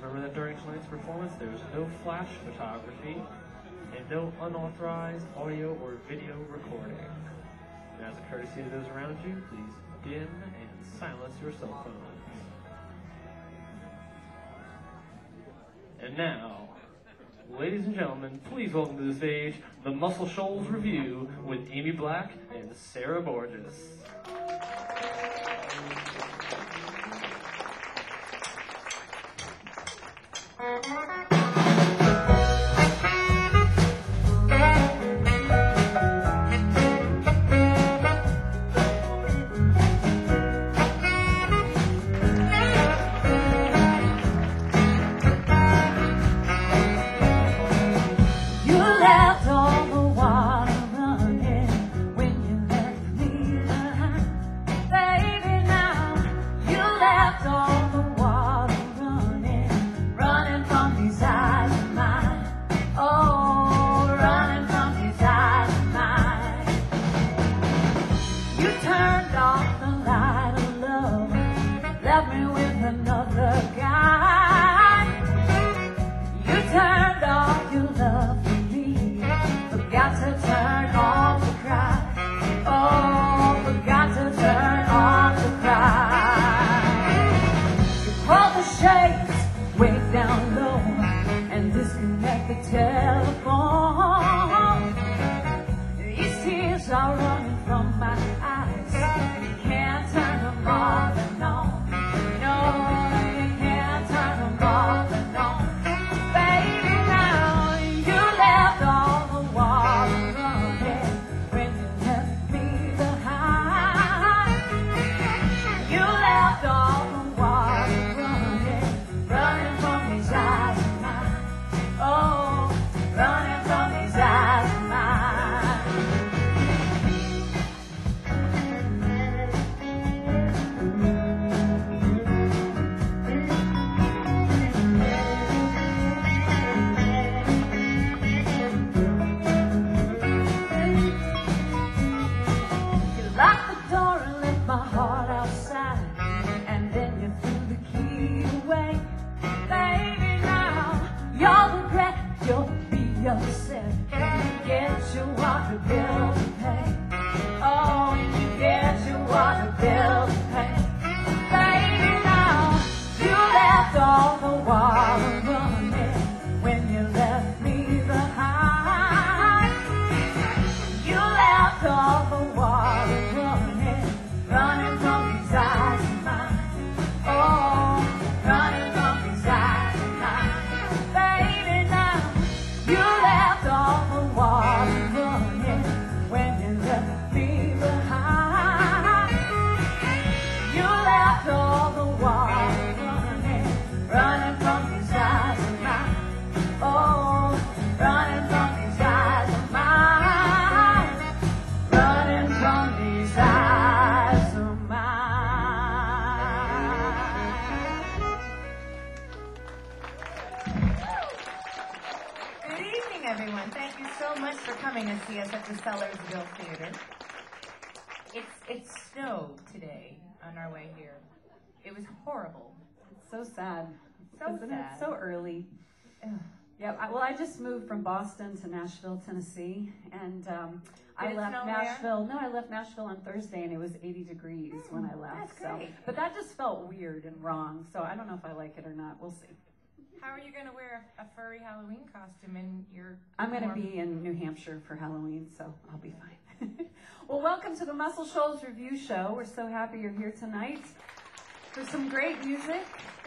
remember that during tonight's performance, there's no flash photography and no unauthorized audio or video recording. And as a courtesy to those around you, please dim and silence your cell phones. And now, ladies and gentlemen, please welcome to the stage the Muscle Shoals Review with Amy Black and Sarah Borges. It was horrible. It's so sad. So Isn't sad. it? So early. Yeah. I just moved from Boston to Nashville, Tennessee, and I left Nashville. No, I left Nashville on Thursday, and it was 80 degrees when I left. That's great. But that just felt weird and wrong. So I don't know if I like it or not. We'll see. How are you going to wear a furry Halloween costume in your? I'm going to be in New Hampshire for Halloween, so I'll be fine. Well, welcome to the Muscle Shoals Review Show. We're so happy you're here tonight for some great music.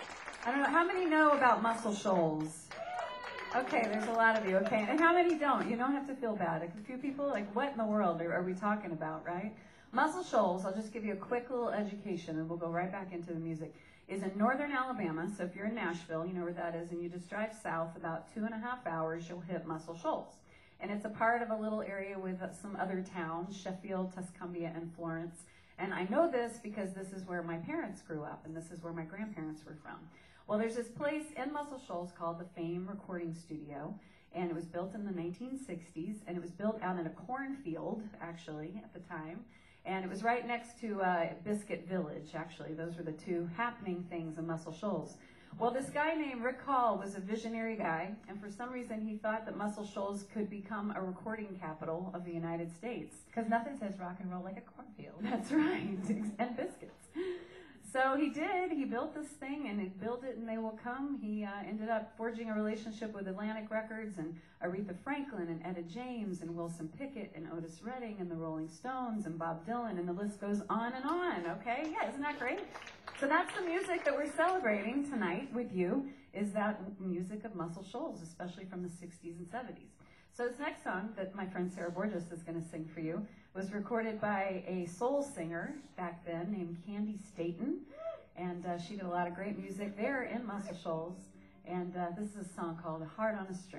I don't know, how many know about Muscle Shoals? Okay, there's a lot of you, okay. And how many don't? You don't have to feel bad. A few people, like, what in the world are we talking about, right? Muscle Shoals, I'll just give you a quick little education, and we'll go right back into the music, is in northern Alabama. So if you're in Nashville, you know where that is, and you just drive south about 2.5 hours, you'll hit Muscle Shoals. And it's a part of a little area with some other towns, Sheffield, Tuscumbia, and Florence. And I know this because this is where my parents grew up, and this is where my grandparents were from. Well, there's this place in Muscle Shoals called the Fame Recording Studio, and it was built in the 1960s, and it was built out in a cornfield, actually, at the time. And it was right next to Biscuit Village, actually. Those were the two happening things in Muscle Shoals. Well, this guy named Rick Hall was a visionary guy, and for some reason he thought that Muscle Shoals could become a recording capital of the United States. Because nothing says rock and roll like a cornfield. That's right, and biscuits. So he did. He built this thing, and he built it, and they will come. He ended up forging a relationship with Atlantic Records and Aretha Franklin and Etta James and Wilson Pickett and Otis Redding and the Rolling Stones and Bob Dylan, and the list goes on and on, okay? Yeah, isn't that great? So that's the music that we're celebrating tonight with you, is that music of Muscle Shoals, especially from the 60s and 70s. So this next song that my friend Sarah Borges is going to sing for you was recorded by a soul singer back then named Candy Staton, and she did a lot of great music there in Muscle Shoals, and this is a song called Heart on a String.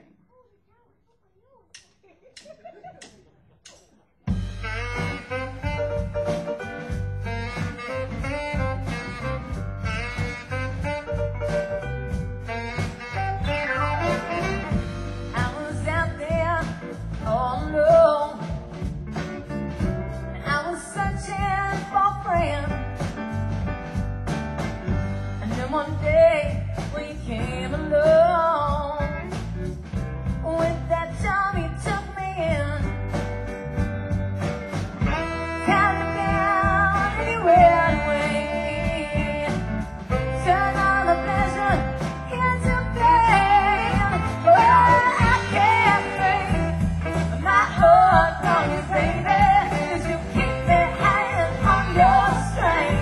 One day we came along with that time you took me in, carried me down anywhere away, turn all the pleasure into pain. Oh, I can't break my heart from you, baby, 'cause you keep me hanging on your string.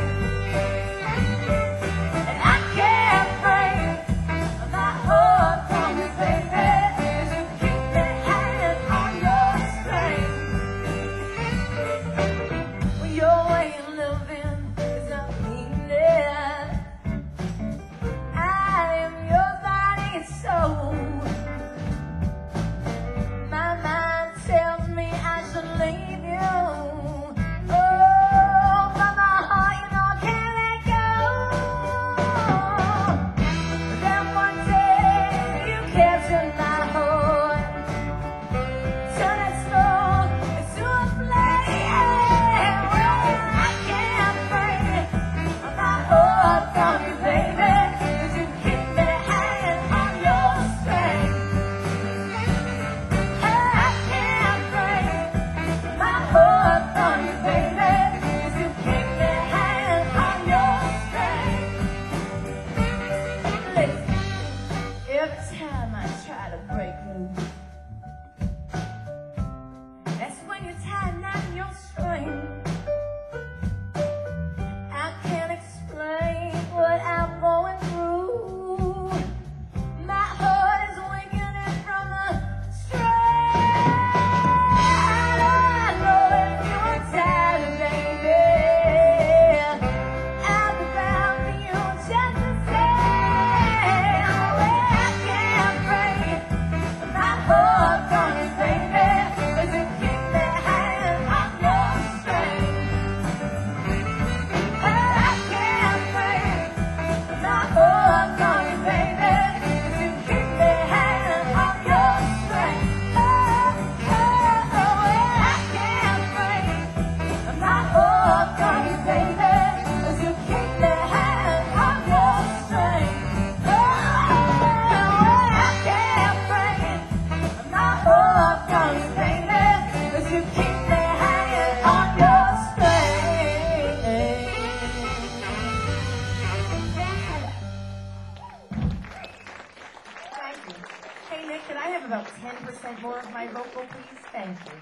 About 10% more of my vocal, please. Thank you.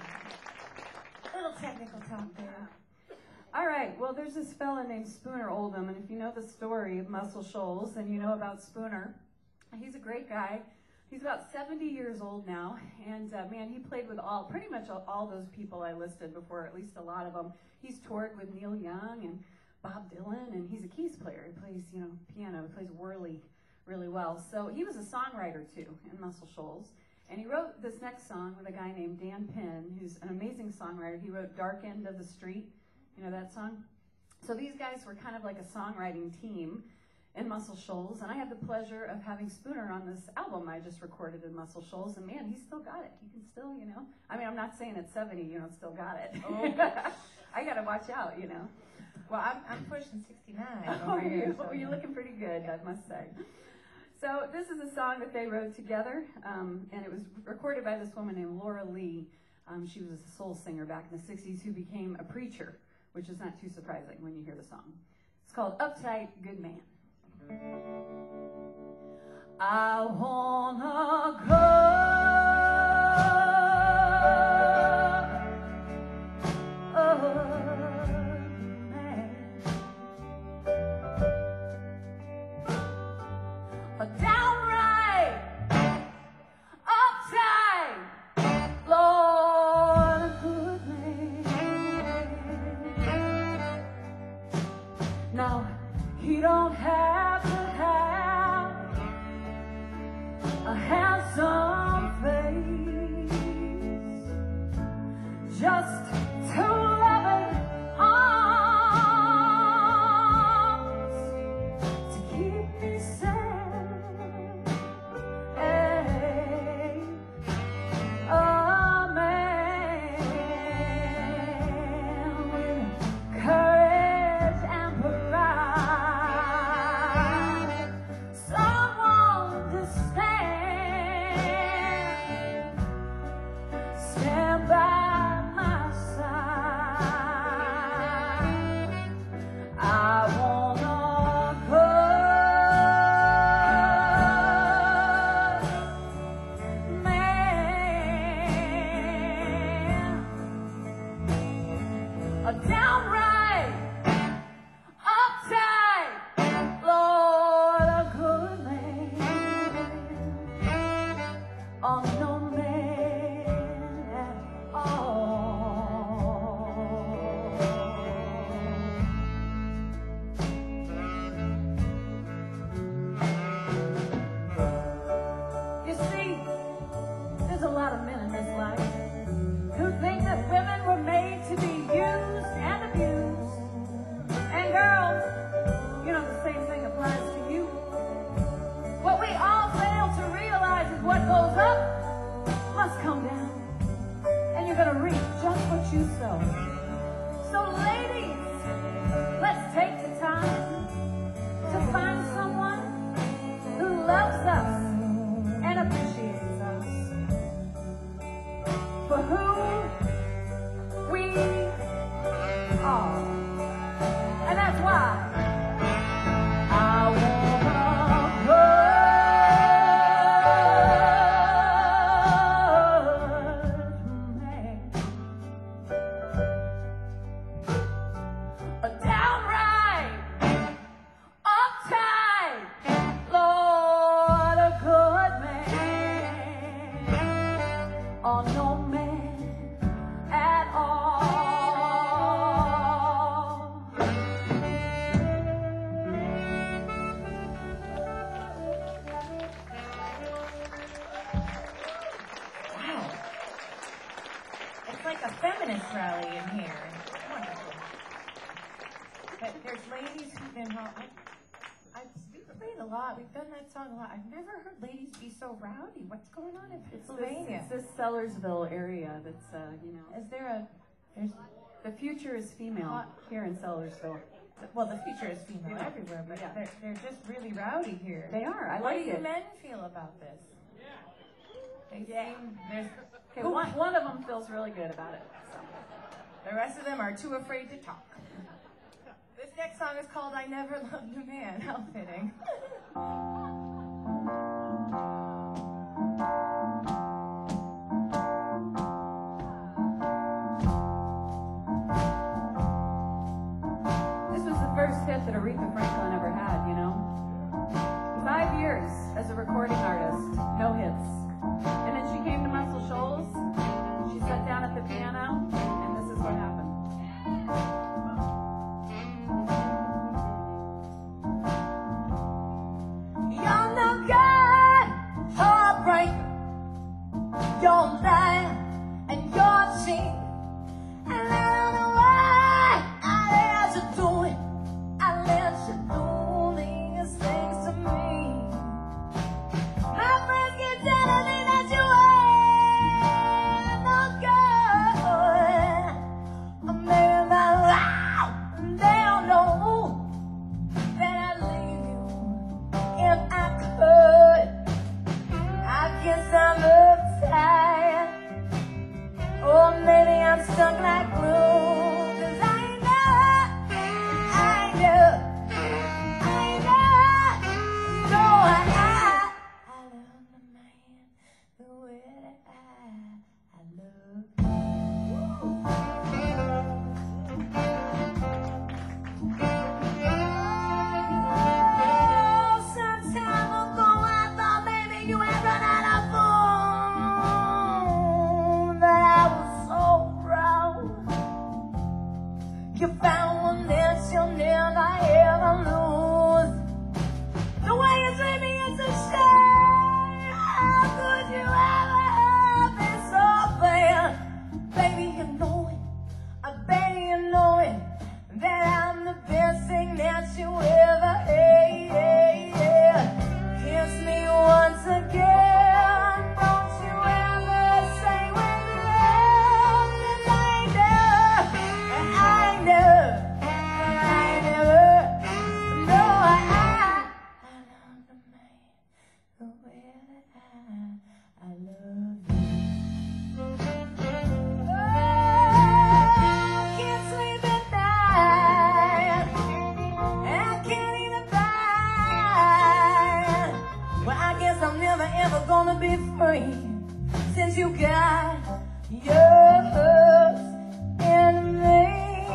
A little technical talk there. All right, well, there's this fella named Spooner Oldham, and if you know the story of Muscle Shoals, then you know about Spooner. He's a great guy. He's about 70 years old now, and man, he played with pretty much all those people I listed before, at least a lot of them. He's toured with Neil Young and Bob Dylan, and he's a keys player. He plays, piano. He plays whirly really well. So he was a songwriter, too, in Muscle Shoals. And he wrote this next song with a guy named Dan Penn, who's an amazing songwriter. He wrote Dark End of the Street. You know that song? So these guys were kind of like a songwriting team in Muscle Shoals. And I had the pleasure of having Spooner on this album I just recorded in Muscle Shoals. And man, he's still got it. He can still, I mean, I'm not saying at 70, still got it. Oh. I got to watch out, Well, I'm pushing 69 Oh, over here. So. you're looking pretty good, I must say. So this is a song that they wrote together, and it was recorded by this woman named Laura Lee. She was a soul singer back in the 60s who became a preacher, which is not too surprising when you hear the song. It's called Uptight Good Man. I wanna go a downright uptight Lord, a good man. Now he don't have to have a handsome face, just two loving arms to keep me safe. Hey, a man with courage and pride, someone to stand by my side. I wanna go, man, a downright uptight Lord, a good man, oh no man at all. You see, there's a lot of men in this life who think that women were made to be used and abused. And girls, you know the same thing applies to you. What we all fail to realize is what goes up must come down. And you're gonna reap just what you sow. So ladies, let's take the time to find someone who loves us and appreciates us for who we are. And that's why I wanna go. A downright uptight Lord, a good man, or no man at all. Wow. It's like a feminist rally in here. Wonderful. But there's ladies who've been we've played a lot. We've done that song a lot. I've never heard ladies be so rowdy. What's going on in Pennsylvania? It's this Sellersville area that's, Is there there's the future is female here in Sellersville. well, the future is female everywhere, but Yeah. they're just really rowdy here. They are. I What like do you it. men feel about this? They seem there's Okay, one of them feels really good about it. So. the rest of them are too afraid to talk. This next song is called I Never Loved a Man. How fitting. This was the first hit that Aretha Franklin ever had, you know? 5 years as a recording artist, no hits. And then she came to Muscle Shoals, she sat down at the piano, and this is what happened. You're no good, heartbreaker. You're lying and you're cheating. And I don't know why I let you do it. I let you do these things to me. My friends keep telling me that you ain't no good. Maybe my life, they don't know that I'd leave you if I could. wanna be free since you got yours in me.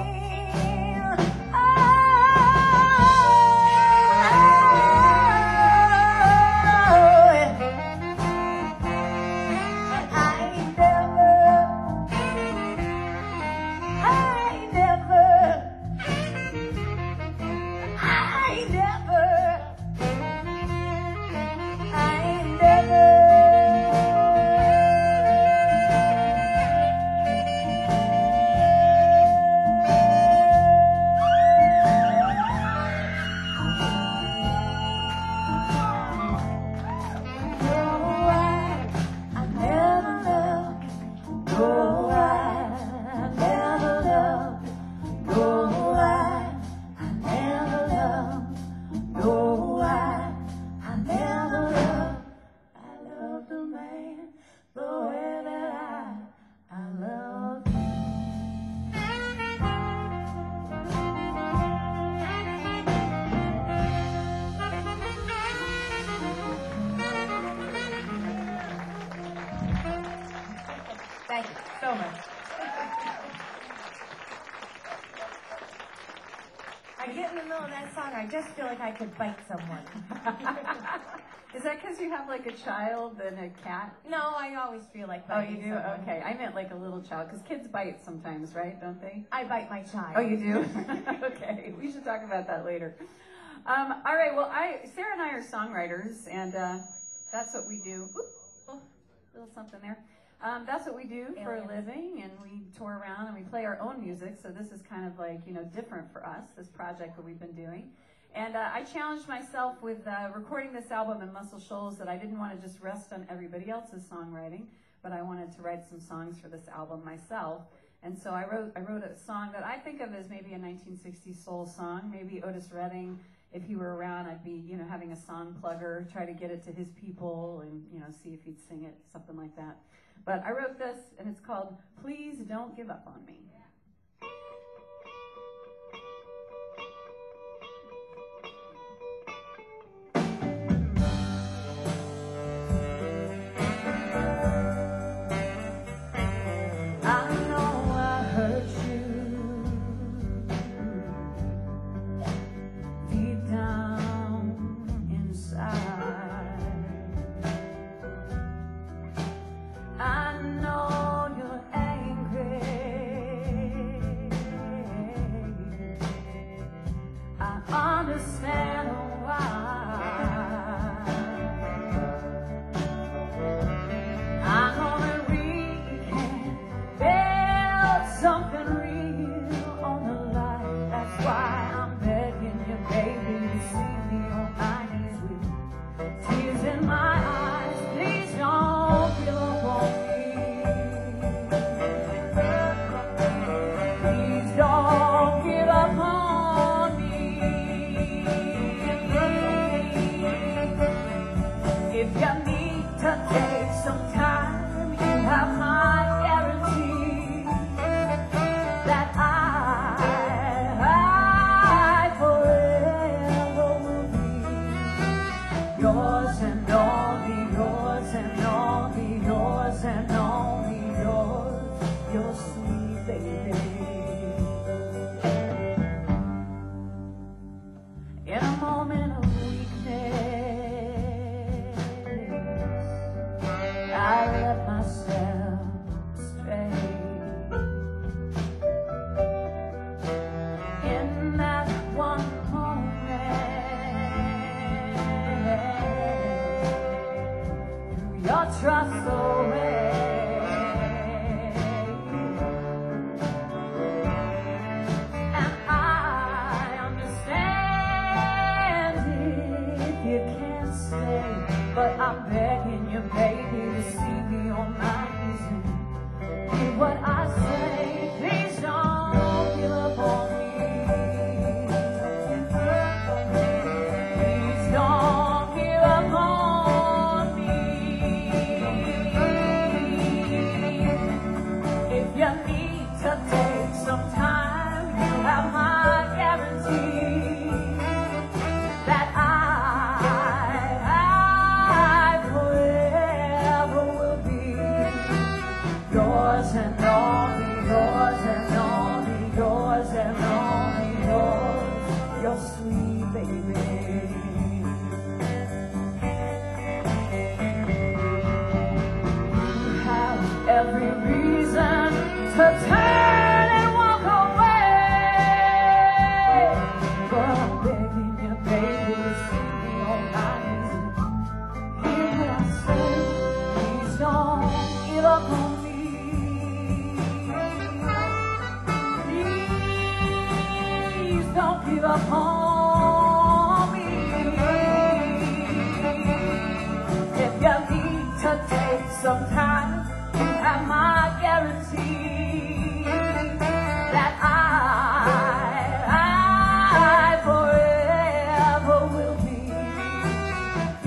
Thank you so much. I get in the middle of that song, I just feel like I could bite someone. Is that because you have like a child and a cat? No, I always feel like Oh, biting you do? someone. Okay. I meant like a little child, because kids bite sometimes, right? Don't they? I bite my child. Oh, you do? Okay. We should talk about that later. All right. Well, Sarah and I are songwriters, and that's what we do. Oop, oh, little something there. That's what we do for a living, and we tour around and we play our own music. So this is kind of like, different for us, this project that we've been doing. And I challenged myself with recording this album in Muscle Shoals that I didn't want to just rest on everybody else's songwriting, but I wanted to write some songs for this album myself. And so I wrote a song that I think of as maybe a 1960s soul song. Maybe Otis Redding, if he were around, I'd be, having a song plugger, try to get it to his people and, see if he'd sing it, something like that. But I wrote this, and it's called Please Don't Give Up on Me.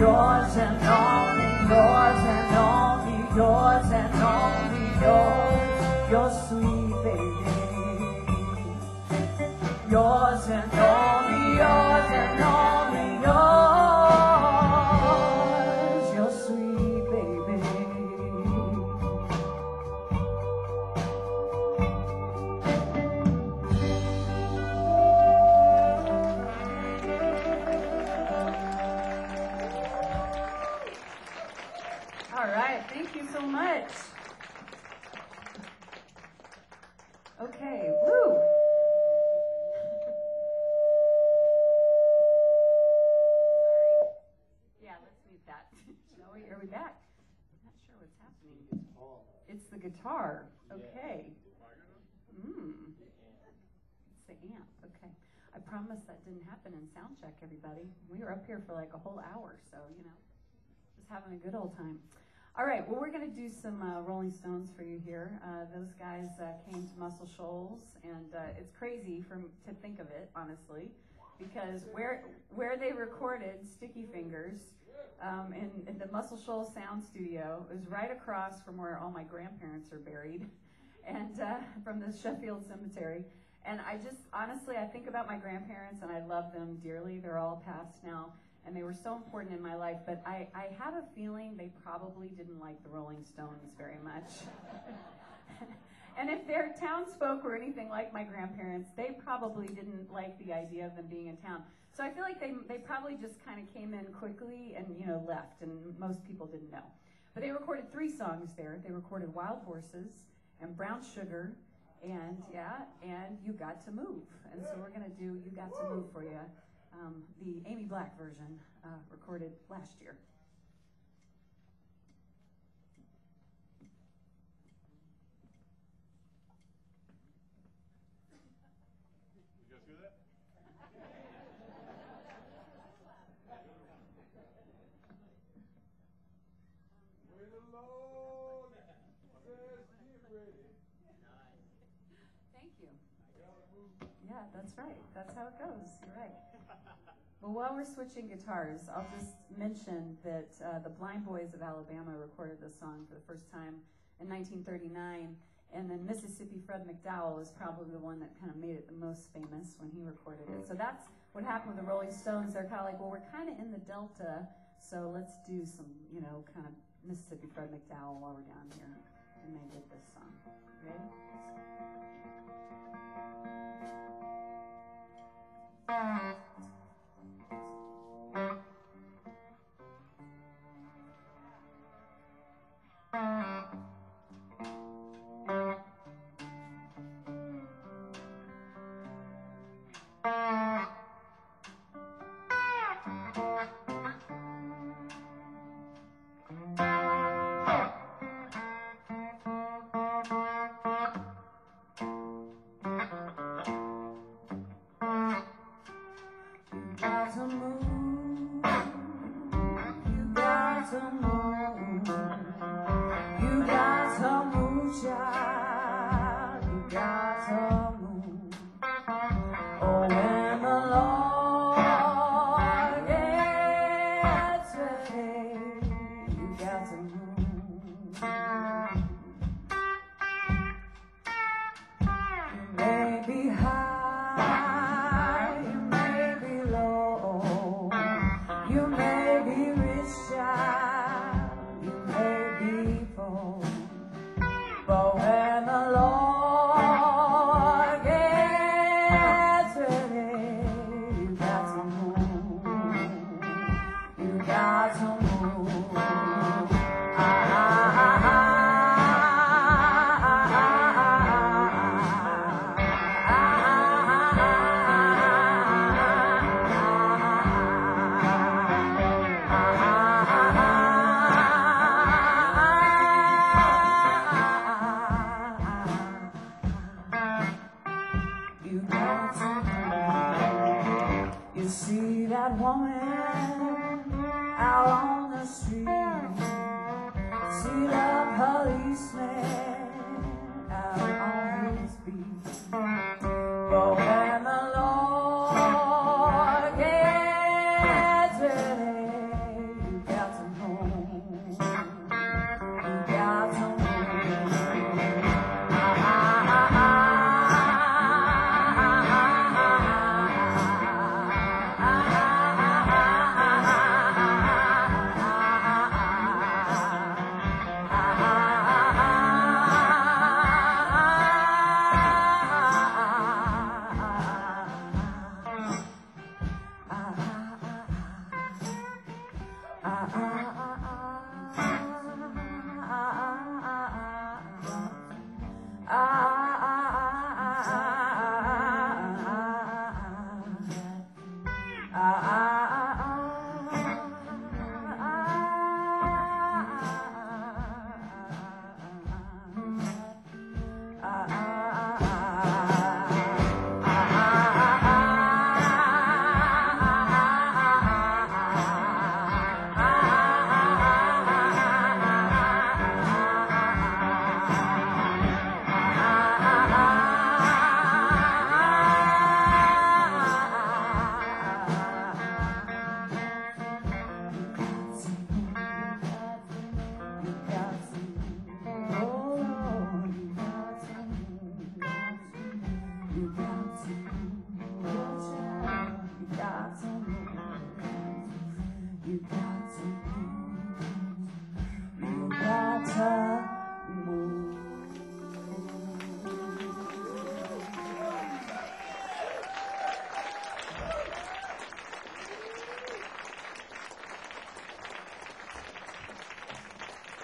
yours and only yours and only yours and only yours, your sweet baby. Yours and only yours and only yours, your sweet baby. All right, thank you so much. Okay, woo. Yeah, let's mute that. Shall we? Are we back? I'm not sure what's happening. It's the guitar. Okay. It's the amp. Okay. I promise that didn't happen in sound check, everybody. We were up here for like a whole hour, so, you know, just having a good old time. All right, well, we're going to do some Rolling Stones for you here. Those guys came to Muscle Shoals, and it's crazy to think of it, honestly, because where they recorded Sticky Fingers in the Muscle Shoals Sound Studio, it was right across from where all my grandparents are buried, and from the Sheffield Cemetery. And I just, honestly, I think about my grandparents, and I love them dearly. They're all passed now. And they were so important in my life, but I have a feeling they probably didn't like the Rolling Stones very much. And if their townsfolk were anything like my grandparents, they probably didn't like the idea of them being in town. So I feel like they probably just kind of came in quickly and, you know, left, and most people didn't know. But they recorded 3 songs there. They recorded Wild Horses and Brown Sugar and You Got to Move. And so we're going to do You Got to Move for you. The Amy Black version, recorded last year. You guys hear that? Wait alone. Says get ready. Thank you. Yeah, that's right. That's how it goes. You're right. Well, while we're switching guitars, I'll just mention that the Blind Boys of Alabama recorded this song for the first time in 1939, and then Mississippi Fred McDowell was probably the one that kind of made it the most famous when he recorded it. So that's what happened with the Rolling Stones. They're kind of like, well, we're kind of in the Delta, so let's do some, you know, kind of Mississippi Fred McDowell while we're down here. And they did this song. Ready?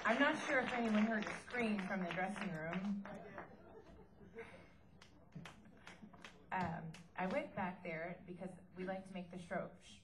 I'm not sure if anyone heard a scream from the dressing room. I went back there because we like to make the show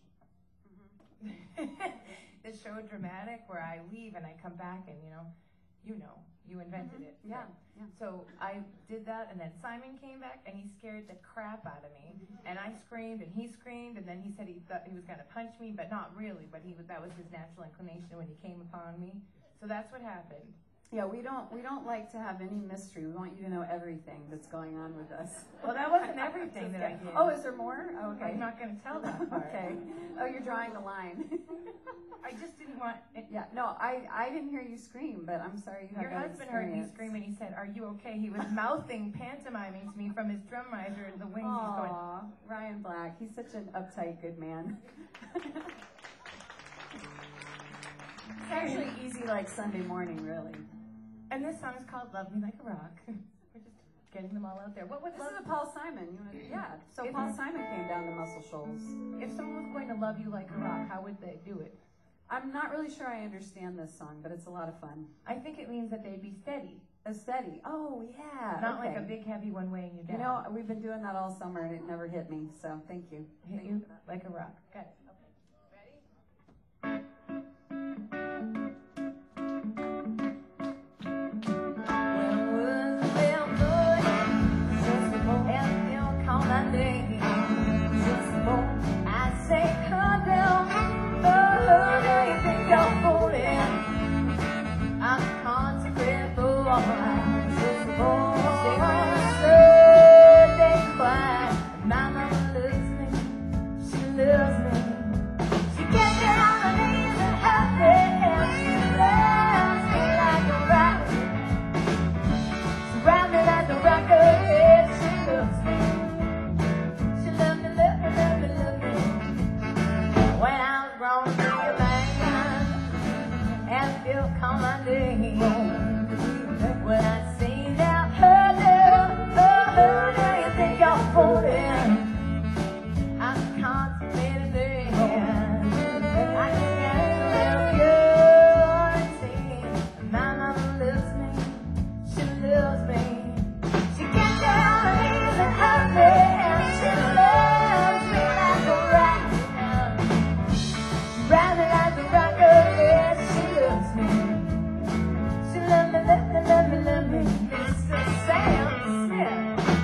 the show dramatic, where I leave and I come back and you invented it. Yeah, yeah. So I did that, and then Simon came back and he scared the crap out of me, and I screamed and he screamed, and then he said he thought he was gonna punch me, but not really. But that was his natural inclination when he came upon me. So that's what happened. Yeah, we don't like to have any mystery. We want you to know everything that's going on with us. Well, that wasn't everything that I did. Oh, is there more? Oh, okay. I'm not going to tell that part. Okay. Oh, you're drawing the line. I just didn't want it. Yeah, no, I didn't hear you scream, but I'm sorry you had Your that husband heard me experience. scream, and he said, "Are you okay?" He was mouthing, pantomiming to me from his drum riser in the wings. He's going, Aw, Ryan Black. He's such an uptight, good man. It's actually easy like Sunday morning, really. and this song is called "Love Me Like a Rock." We're just getting them all out there. What would This is a Paul Simon. Yeah, so If- Paul Simon came down to Muscle Shoals. if someone was going to love you like a rock, how would they do it? I'm not really sure I understand this song, but it's a lot of fun. I think it means that they'd be steady, A steady. Oh, yeah. not okay. like a big heavy one weighing you down. You know, we've been doing that all summer and it never hit me, so thank you. hit you like a rock. Got it. Mama loves me, she loves me. She gets down on her knees and hugs me, and she loves me like a rock. She round me like a rocker, yeah, she loves me. She loves me, love me, love me, love me. When I was grown to be a man and feel commanding, when I seen that her do you think I'm holding? I'm contemplating. I can get a little purity. My mama loves me, she loves me. She gets down on her knees and hugs me, and she loves me like a rock. Round me like a rocker, yeah, she loves me. She loves me, love me, love me, love me. Mr. Sam Smith.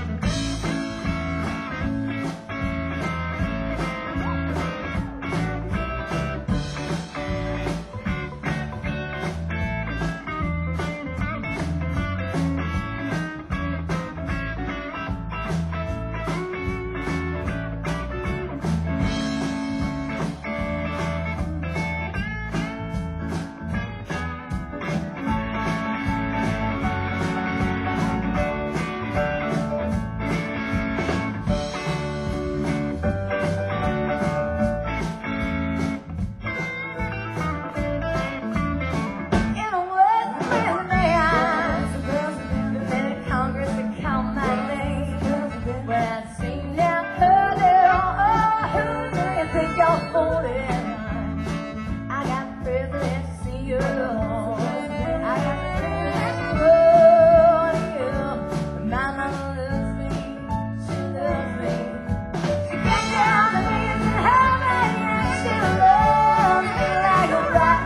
In a world where the Congress to count my name. When I sing that who do you think you're fooling? I got privilege to see you. I got privilege to hold you. My mama loves me, she loves me. She gets down on her knees and hugs me, and she loves me like a rock.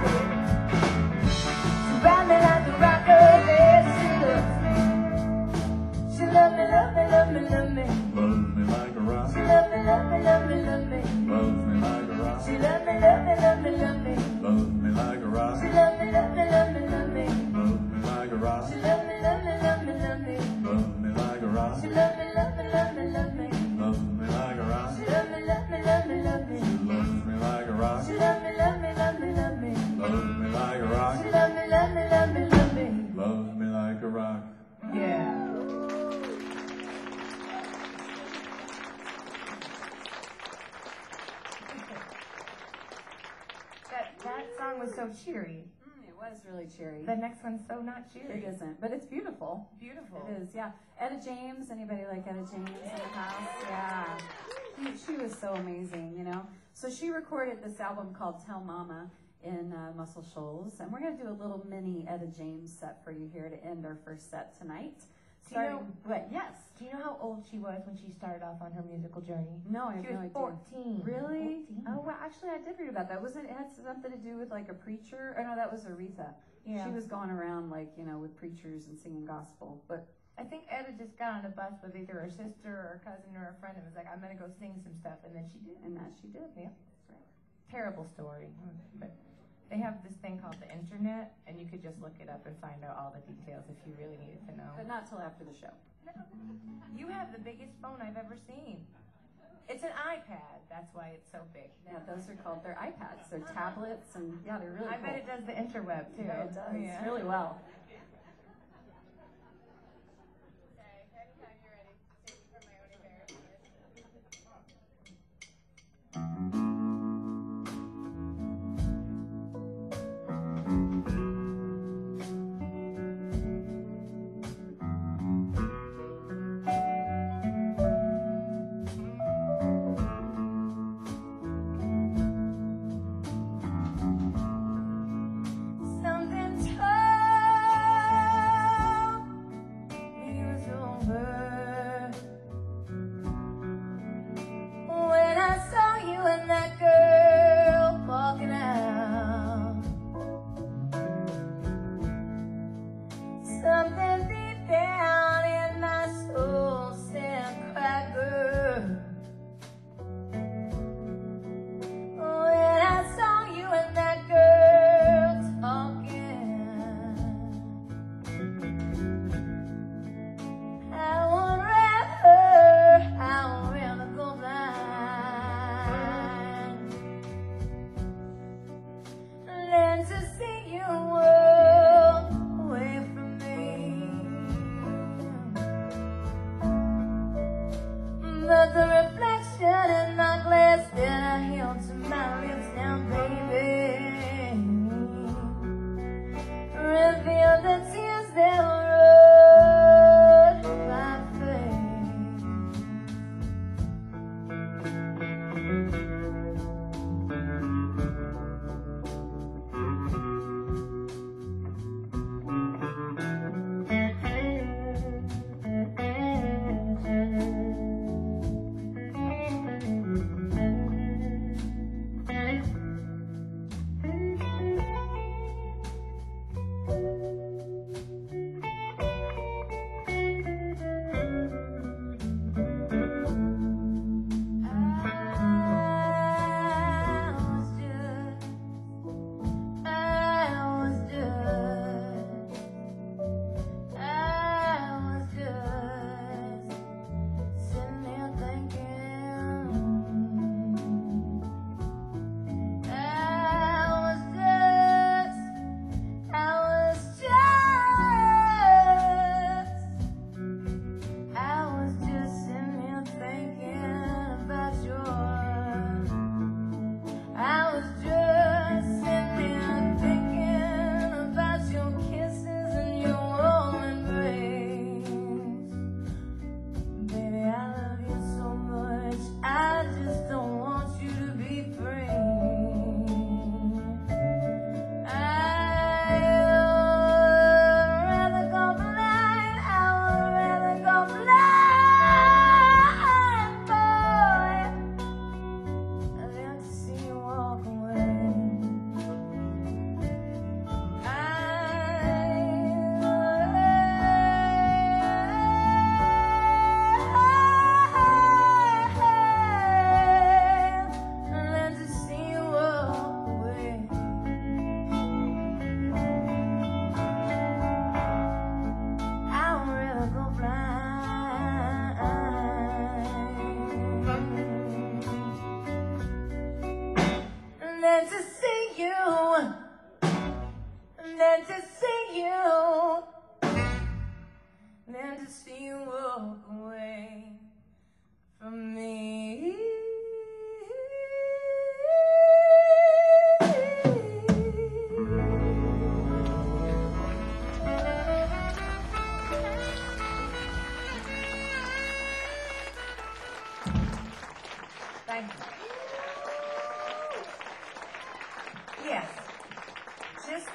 Round me like a rocker, yeah, she loves me. She love me, love me, love me, love me. Loves me like a rock. She love me, love me, love me, love me. Loves me like a rock. She love me, love me, love me, love me. Loves me like a rock. She love me, love me, love me, love me. Loves me like a rock. She love me, love me, love me, love me. Loves me like a rock. She love me, love me, love me, love me. Loves me like a rock. She love me, love me, love me, love me. Loves me like a rock. She love me, love me, love me, love me. Loves me like a rock. She love me, love me, love me, love me. Loves me like a rock. Yeah. That song was so cheery. It was really cheery. The next one's so not cheery. It isn't, but it's beautiful. Beautiful. It is, yeah. Etta James, anybody like Etta James in the house? Yeah. She was so amazing, you know. So she recorded this album called Tell Mama in Muscle Shoals. And we're going to do a little mini Etta James set for you here to end our first set tonight. Do you know- But yes. Do you know how old she was when she started off on her musical journey? No, I have She no was idea. 14. Really? 14. Oh, well, actually, I did read about that. Wasn't it had something to do with like a preacher? Oh, no, that was Aretha. Yeah. She was going around like, you know, with preachers and singing gospel. But I think Etta just got on a bus with either her sister or a cousin or a friend and was like, I'm going to go sing some stuff. And then she did. and that she did. Yeah. Terrible story. But they have this thing called the internet, and you could just look it up and find out all the details if you really needed to know. But not till after the show. You have the biggest phone I've ever seen. It's an iPad. That's why it's so big. Yeah, those are called their iPads. They're tablets, and yeah, they're really I cool. bet it does the interweb too. Yeah, it does. Yeah. Really well. Anytime you're ready. Save me from my own embarrassment. Something told me it was over when I saw you and that girl walking out. Something deep down in my soul said, "Cry, girl." When I saw you and that girl talking, I would rather go blind than to see you walk away from me. But the reflection in my glass that I held to my lips now, baby, revealed the tears that rolled my face.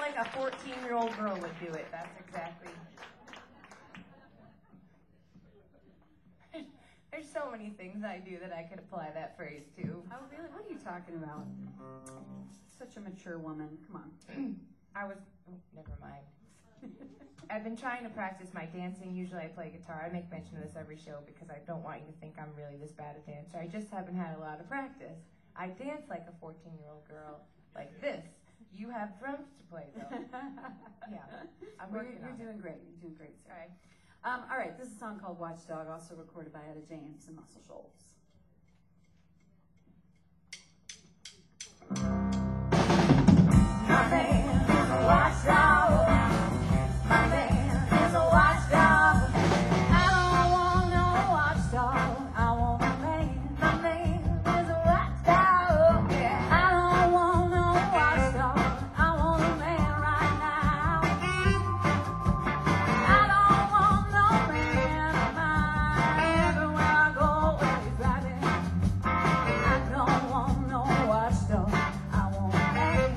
like a 14-year-old girl would do it. That's exactly. There's so many things I do that I could apply that phrase to. Oh, really? What are you talking about? Such a mature woman. Come on. Never mind. I've been trying to practice my dancing. Usually I play guitar. I make mention of this every show because I don't want you to think I'm really this bad a dancer. I just haven't had a lot of practice. I dance like a 14-year-old girl, like this. You have drums to play, though. Yeah, I'm working on it. You're doing great. You're doing great, sir. All right. All right, this is a song called Watchdog, also recorded by Etta James and Muscle Shoals. My man is a watchdog. My man is a watchdog. I don't want no watchdog. I want a man. My man is a watchdog. Yeah. I don't want no watchdog. I want a man right now. I don't want no man of mine. Everywhere I go, where he's driving. I don't want no watchdog. I want a man.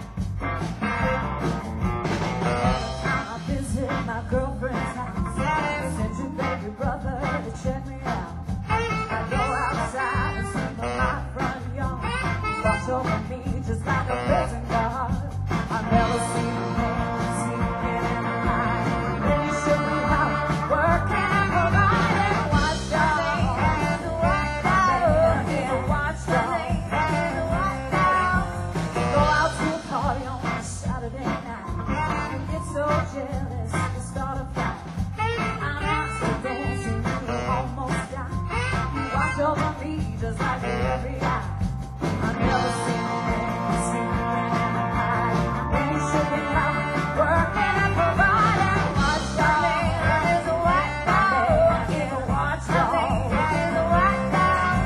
I visit my girlfriend's house. Send your baby brother to check me out. I go outside and see my front yard. Watch over me just like a prison guard. I've never seen a man sleeping in the night. Then you show me how working and providing. Watchdog, watchdog, watchdog. Go out to a party on a Saturday night. You get so jealous, you start a fight. I'm out to dancing, you almost die. You watch over me just like every eye. I've never seen a man sleeping in the night. When you should be out working and providing. Watchdog is a watchdog. Is a watchdog. Is a watchdog.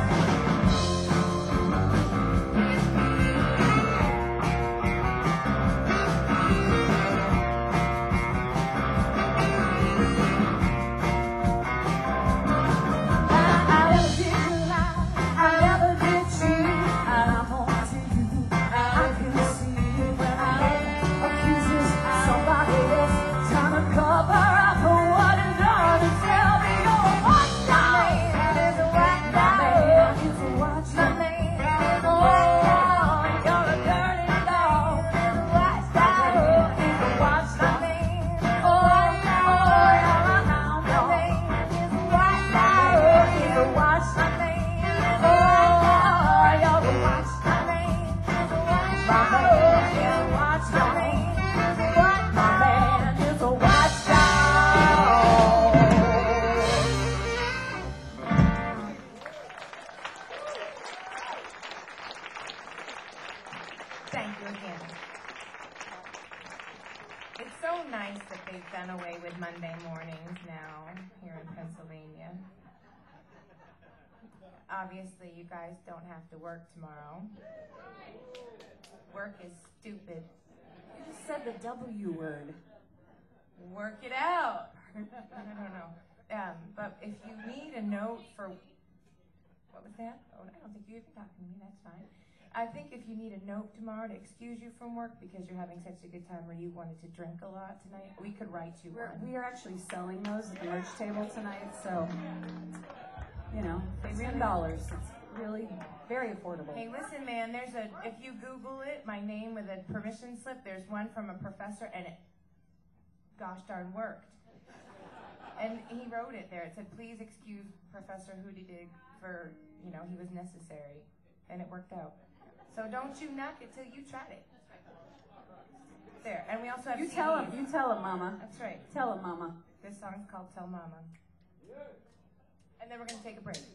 I never did you lie, I never did cheat, and I'm on to you. I can see when I accuse somebody else, trying to cover up for what is done and tell me you're a watchdog. Is a watchdog. Is a watchdog. Is a watchdog. You're a dirty dog. Is a watchdog. Is a watchdog. Oh, you're a hound dog. Is a watchdog. Is a watchdog. Oh, you're a watchdog. Is a watchdog. Is a watchdog. My man is a watchdog. Thank you again. It's so nice that they've done away with Monday mornings now here in Pennsylvania. Obviously, you guys don't have to work tomorrow. Work is stupid. You just said the W word. Work it out. No. But if you need a note for, what was that? Oh, I don't think you even talked to me. That's fine. I think if you need a note tomorrow to excuse you from work because you're having such a good time or you wanted to drink a lot tonight, we could write you one. We are actually selling those at the merch table tonight, so, you know, They $10. really- It's really very affordable. Hey, listen, man, if you Google it, my name with a permission slip, there's one from a professor, and it, gosh darn, worked. And he wrote it there. It said, please excuse Professor Hootie-Dig for, he was necessary. And it worked out. So don't you knock it till you tried it. There, and we also have You CDs. tell him, Mama. That's right. Tell him, Mama. This song's called Tell Mama. And then we're going to take a break.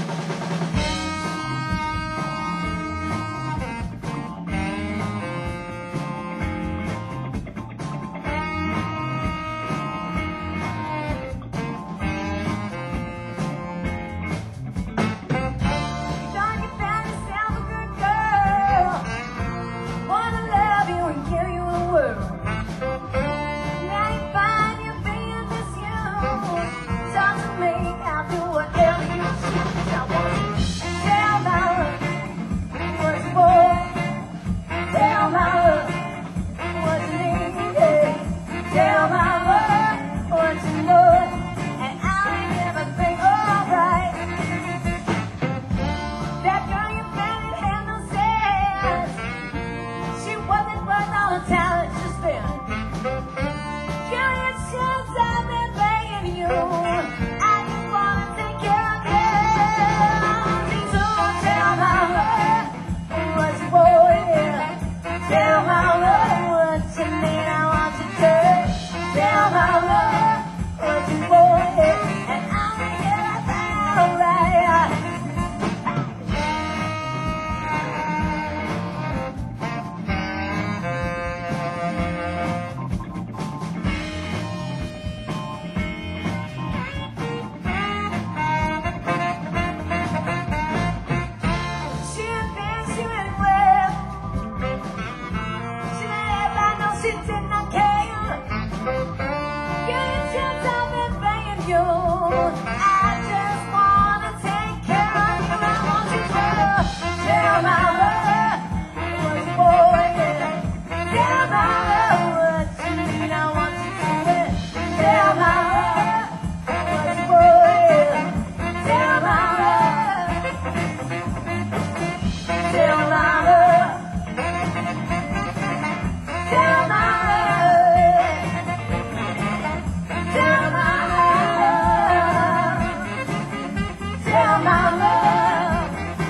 Thought you found yourself a good girl, wanna love you and give you the world. Now you find you're being misused, time to make out do whatever you choose. she didn't care. Give a chance, I've been begging you. I just wanna take care of you. I want you to tell my love what's for you. Tell my love what you need. I want you to tell my love what's for you. Tell my love. Tell my love. Tell my love. Tell my love. Tell my love.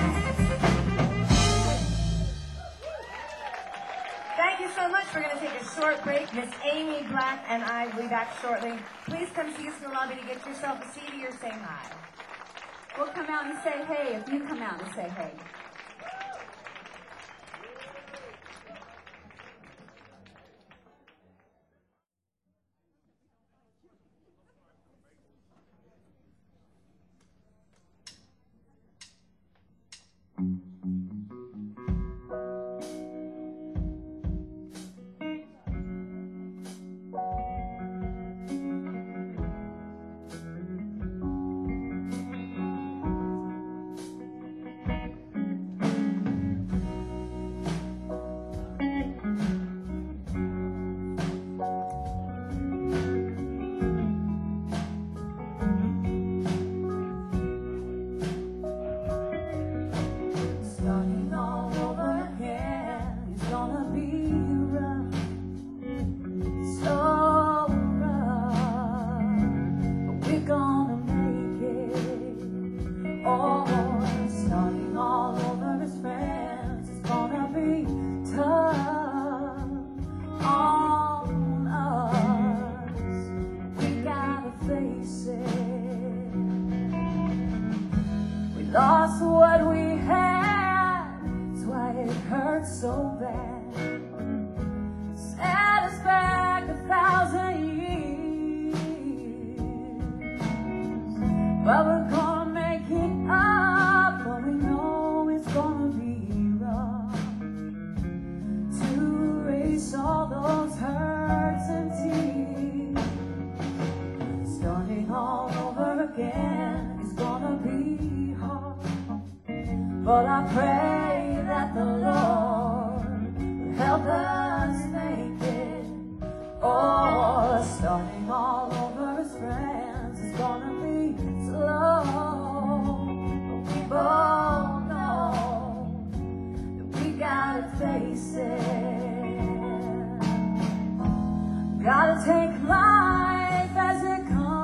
Thank you so much. We're going to take a short break. Miss Amy Black and I will be back shortly. Please come see us in the lobby to get yourself a CD or say hi. We'll come out and say hey if you come out and say hey. Starting all over again is gonna be rough, so rough, but we're gonna make it. Oh, starting all over as friends is gonna be tough on us. We gotta face it. We lost what we had. That's why it hurts so bad. Set us back 1,000 years. But we're gonna make it up. But we know it's gonna be rough to erase all those hurts and tears. Starting all over again is gonna be hard. But I pray that the Lord will help us make it. Oh, starting all over as friends is gonna be slow. But we both know that we gotta face it. Gotta take life as it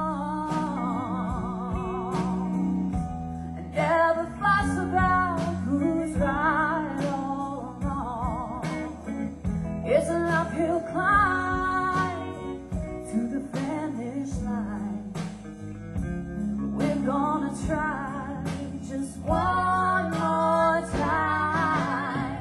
comes and never fuss about who's right or wrong. It's an uphill climb to the finish line. We're gonna try just one more time.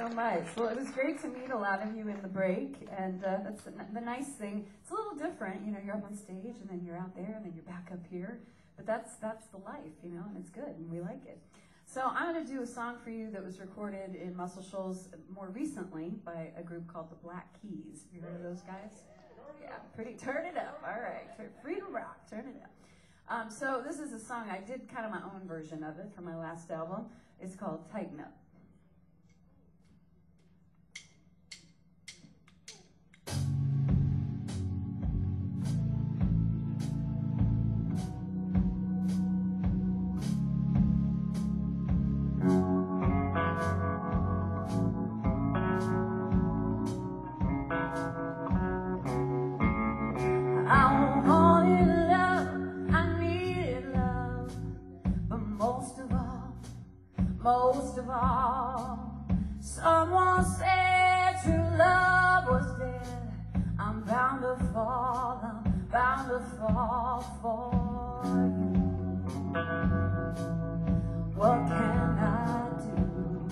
so much. Well, it was great to meet a lot of you in the break, and that's the nice thing. It's a little different, you know. You're up on stage, and then you're out there, and then you're back up here. But that's the life, you know, and it's good, and we like it. So I'm going to do a song for you that was recorded in Muscle Shoals more recently by a group called the Black Keys. Have you heard of those guys? Yeah, pretty. Turn it up. All right, Freedom Rock. Turn it up. So this is a song I did kind of my own version of it for my last album. It's called Tighten Up. Most of all, someone said true love was dead. I'm bound to fall for you. What can I do?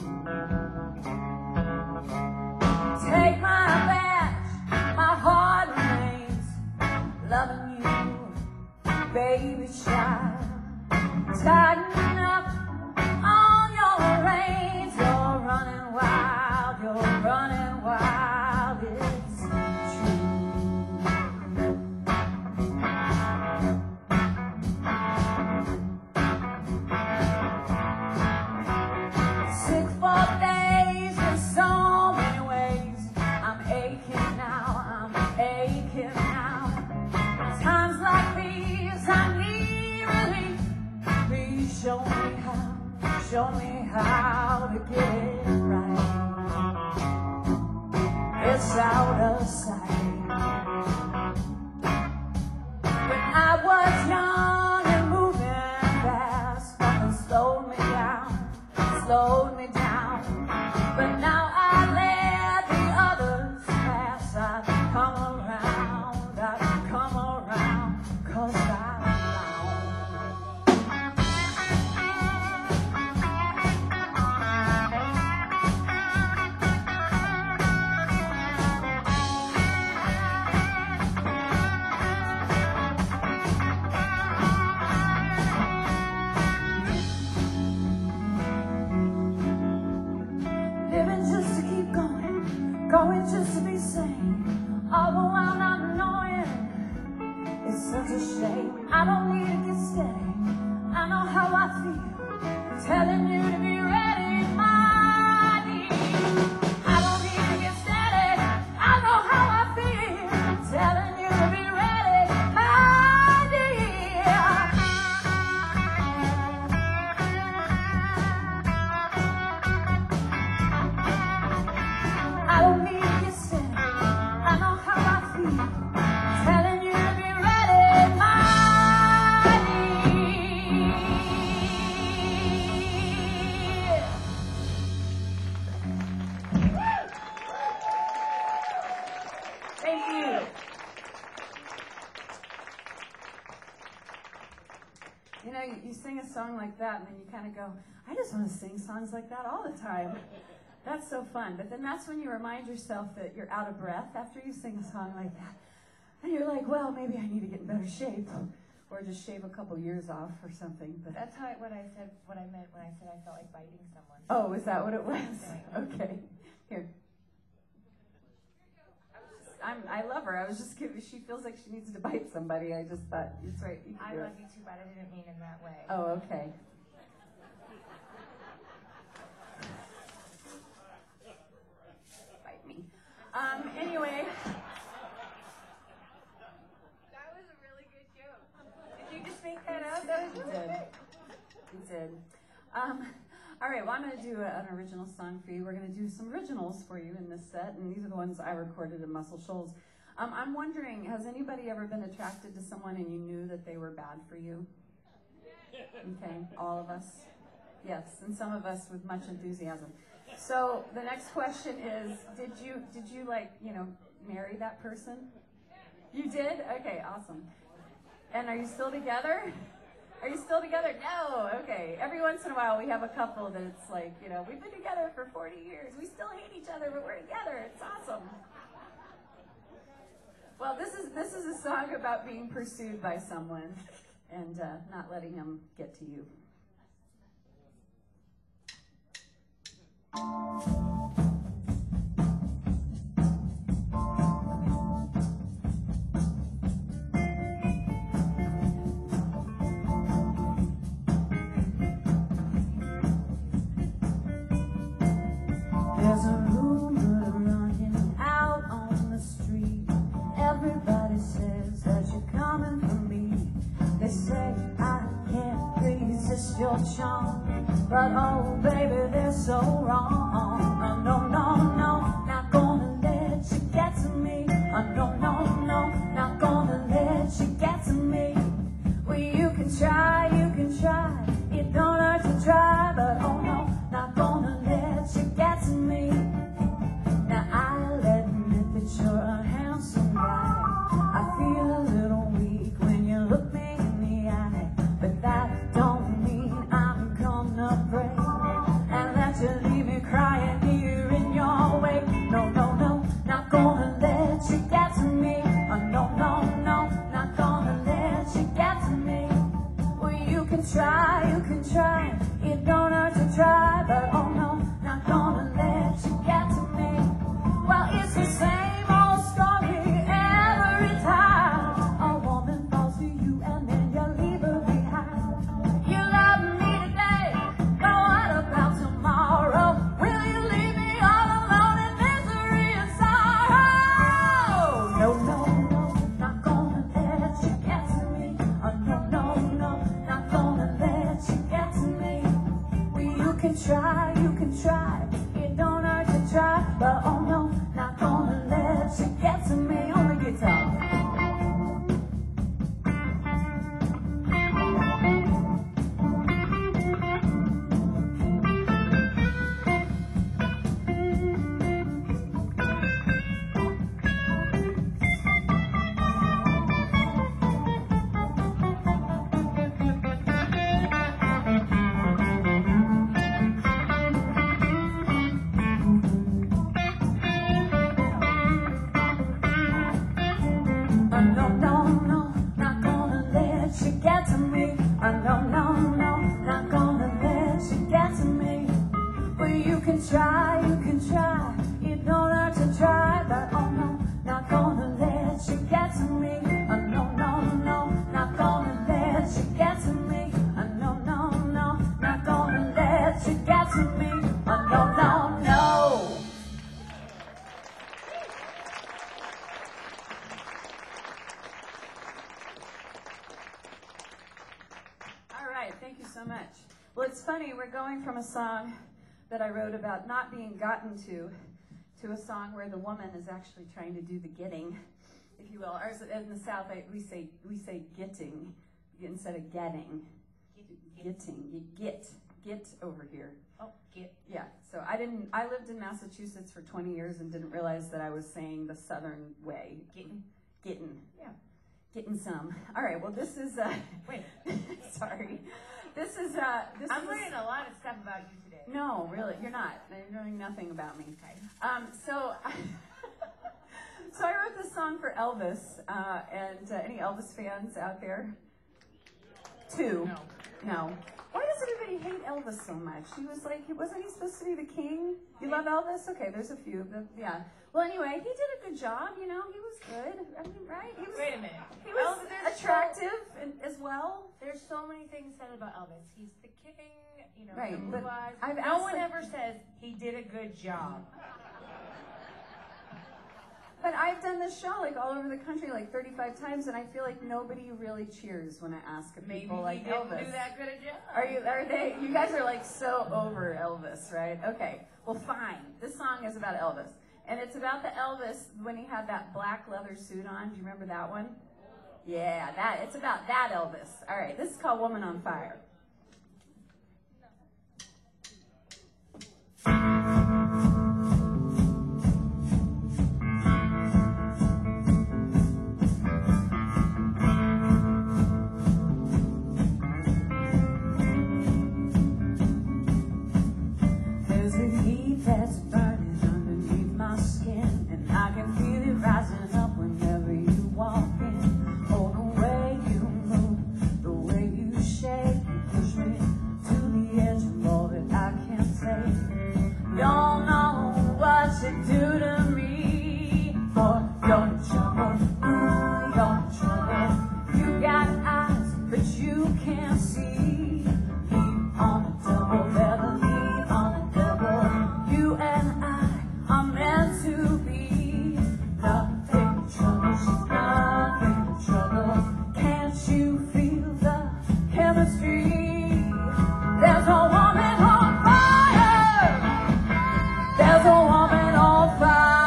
Take my badge, my heart remains loving you, baby child. Tighten up on your reins. You're running wild, it's true. 6-4 days in so many ways. I'm aching now. Times like these, I need relief. Please show me how to get it right. It's out of sight. When I was young and moving fast, nothing slowed me down. But now I let the others pass. I've come around, 'cause I'm going just to be sane, although I'm not annoying. It's such a shame. I don't need to get steady. I know how I feel, telling you to be ready, my dear. I don't need to get steady. I know how I feel, telling you to be ready, my dear. I don't need to get steady. I know how I feel, telling you to be ready, my dear. Thank you. You know, you sing a song like that, and then you kind of go, I just want to sing songs like that all the time. That's so fun. But then that's when you remind yourself that you're out of breath after you sing a song like that. And you're like, well, maybe I need to get in better shape. Or just shave a couple years off or something. But That's how what I meant when I said I felt like biting someone. oh, is that what it was? Okay. Here. I love her. I was just kidding. She feels like she needs to bite somebody. I just thought, it's right. You can I do love it. you too, but I didn't mean in that way. Oh, okay. Bite me. Anyway. That was a really good joke. Did you just make that up? That was You really did. good. You did. All right, well, I'm going to do an original song for you. We're going to do some originals for you in this set, and these are the ones I recorded in Muscle Shoals. I'm wondering, has anybody ever been attracted to someone and you knew that they were bad for you? Okay, all of us. Yes, and some of us with much enthusiasm. So the next question is, did you like, marry that person? You did? Okay, awesome. And are you still together? Are you still together? No. Okay. Every once in a while we have a couple that it's like, you know, we've been together for 40 years. We still hate each other, but we're together. It's awesome. Well, this is a song about being pursued by someone and not letting them get to you. There's a rumor running out on the street. Everybody says that you're coming for me. They say I can't resist your charm, but oh baby, they're so wrong. No, no, no, not gonna let you get to me. No, no, no, not gonna let you get to me. Well, you can try, it don't hurt to try, but oh no, not gonna let you get to me. Now I'll admit that you're a handsome guy. I feel a little weak when you look me in the eye, but that don't mean I'm gonna break and let you leave me crying here in your wake. No, no, no, not gonna let you get to me. No, no, no, not gonna let you get to me. Well, you can try, it don't hurt to try, but oh no, not gonna let you get to me. Well, it's the same old story every time. A woman falls for you and then you leave her behind. You love me today, but what about tomorrow? Will you leave me all alone in misery and sorrow? No, no, no, not gonna let you get to me. No, no, no, not gonna let you get to me. Well, you can try, it don't hurt to try, but oh no, not gonna let you get to me. On the guitar. No, no, no, not gonna let you get to me. No, no, no, not gonna let you get to me. Well, you can try, it don't hurt to try, but oh no, not gonna let you get to me. No, no, no, not gonna let you get to me. No, no, no, not gonna let you get to me. No, no, no. All right, thank you so much. Well, it's funny, we're going from a song that I wrote about not being gotten to a song where the woman is actually trying to do the getting, if you will. Ours in the South, we say getting instead of getting. Getting, you get over here. Oh, get. Yeah, so I lived in Massachusetts for 20 years and didn't realize that I was saying the Southern way. Getting. Yeah. Getting some. All right, well, this is, Wait. sorry. This I'm is, learning a lot of stuff about you today. No, really, you're not. You're knowing nothing about me. Okay. So I wrote this song for Elvis, and any Elvis fans out there? Two. No. Why does everybody hate Elvis so much? Wasn't he supposed to be the king? You love Elvis? Okay, there's a few, but yeah. Well, anyway, he did a good job, you know, he was good. I mean, right? Wait a minute. He was Elvis, attractive as well. There's so many things said about Elvis. He's the king, you know, Right, the blue but eyes. I've No asked one the- ever says he did a good job. But I've done this show like all over the country like 35 times, and I feel like nobody really cheers when I ask Maybe people he like didn't Elvis. do that good a job. Are they? You guys are like so over Elvis, right? Okay. Well, fine. This song is about Elvis, and it's about the Elvis when he had that black leather suit on. Do you remember that one? Yeah, it's about that Elvis. All right. This is called "Woman on Fire." You're in trouble, you're in trouble. You got eyes, but you can't see. Lean on a double, better lean on a double. You and I are meant to be. Nothing but trouble, she's nothing but trouble. Can't you feel the chemistry? There's a woman on fire. There's a woman on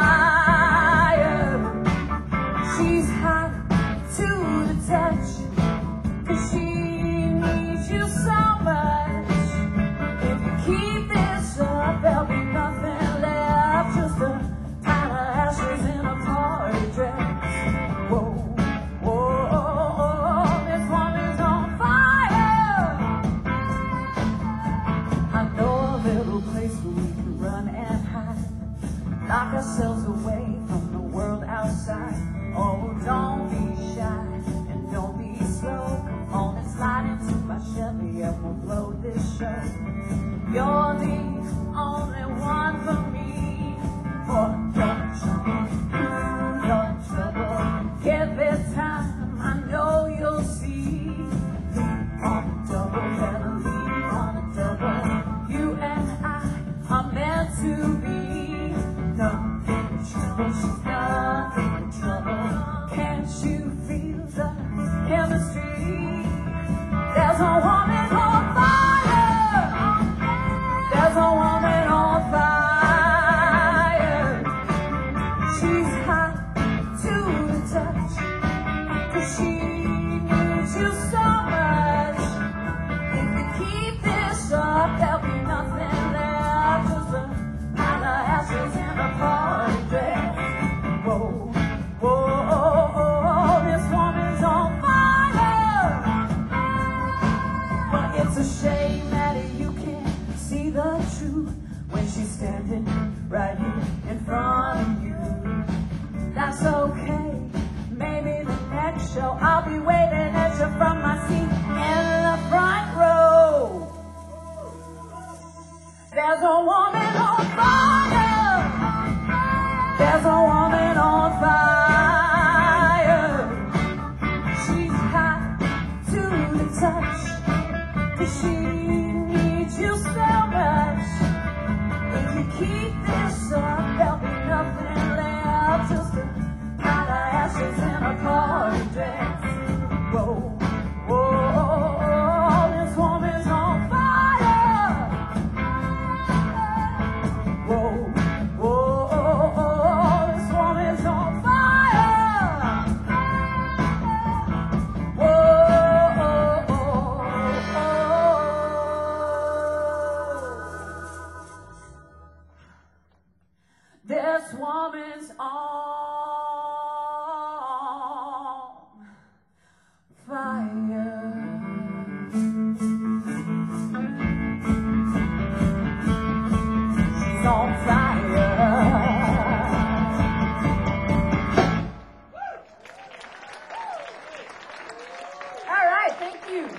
fire. She's hot to the touch, 'cause she needs you so much. If you keep this up, there'll be nothing left, just a pile of ashes in a party dress. Whoa, whoa, this woman's on fire. I know a little place where we can run and hide, lock ourselves away from the world outside. Oh, don't be shy and don't be slow. Come on and slide into my Chevy and we'll blow this show. You're the only one for me. For you're in trouble, you're in trouble. Give it time, I know you'll see. Lean on a double, better lean on a double. You and I are meant to be. Nothing but trouble, she's nothing but trouble. Can't you feel the chemistry? There's a woman on fire. There's a woman on fire. She's hot to the touch, 'cause she needs you so much. If you keep this up, there'll be nothing left, just a pile of ashes in a party dress. Whoa, whoa, this woman's on fire. But it's a shame that you can't see the truth when she's standing right here in front of you. That's okay, maybe the next show I'll be waving at you from my seat in the front row. There's a woman on fire. There's a woman on fire. She's hot to the touch, 'cause she needs you so much. If you keep this up, there'll be nothing left, just a pile of ashes in a party dress. Whoa, whoa, this woman's on fire. Whoa, whoa, this woman's on fire. This woman's on fire. She's on fire. All right, thank you.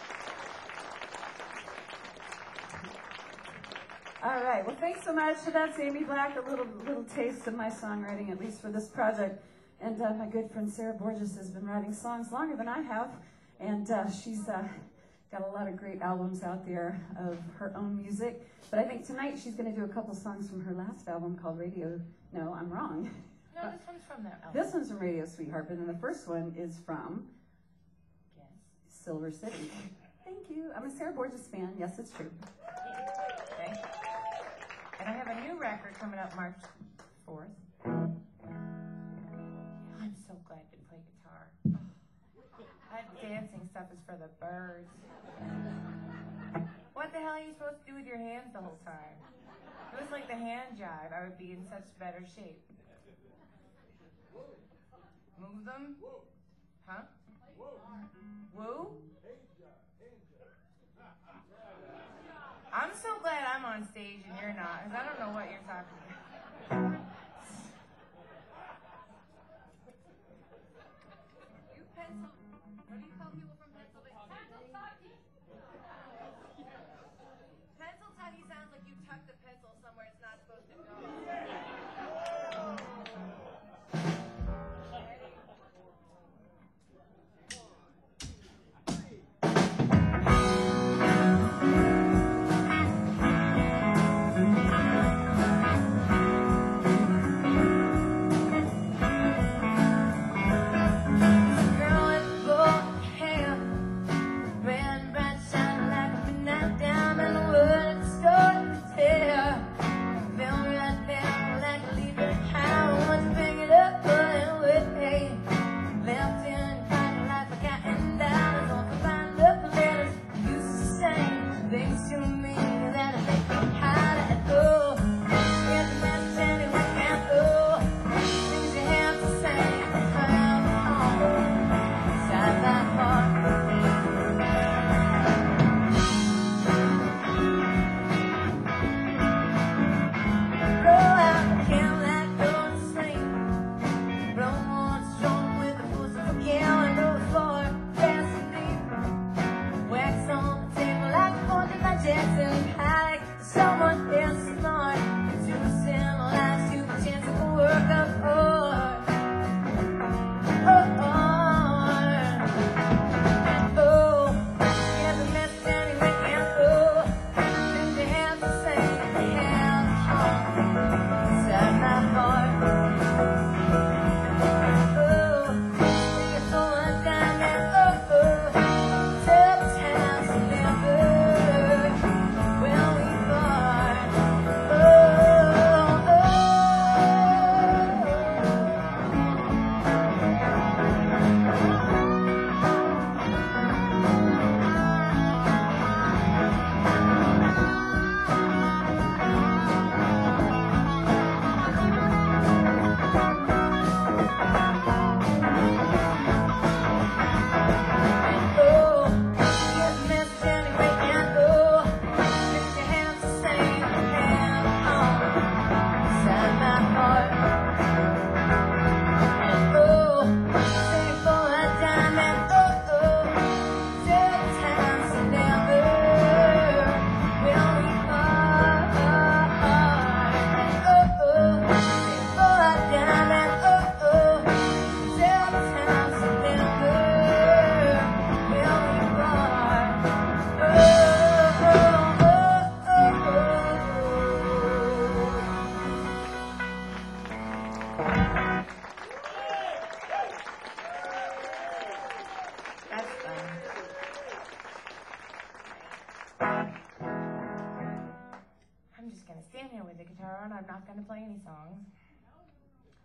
All right, well, thanks so much. So that's Amy Black, a little taste of my songwriting, at least for this project. And my good friend Sarah Borges has been writing songs longer than I have, and she's got a lot of great albums out there of her own music. But I think tonight she's going to do a couple songs from her last album called Radio. No, I'm wrong. No, this one's from that album. This one's from Radio Sweetheart, but then the first one is from Yes. Silver City. Thank you. I'm a Sarah Borges fan. Yes, it's true. Okay. And I have a new record coming up March 4th. I'm so glad to play guitar. That dancing stuff is for the birds. What the hell are you supposed to do with your hands the whole time? If it was like the hand jive, I would be in such better shape. Move them? Huh? Woo? I'm so glad I'm on stage and you're not, because I don't know what you're talking about. You pencil, what do you call people from Pennsylvania? Pencil tucky! Pencil tucky sounds like you tucked a pencil somewhere it's not supposed to go.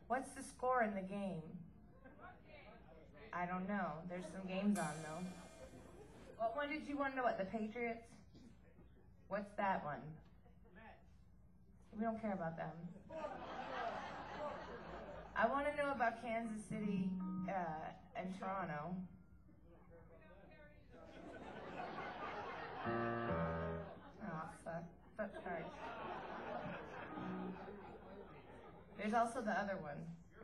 What's the score in the game? I don't know. There's some games on though. What one did you want to know? What, the Patriots? What's that one? We don't care about them. I want to know about Kansas City and Toronto. Oh, fuck. Fuck cards. There's also the other one.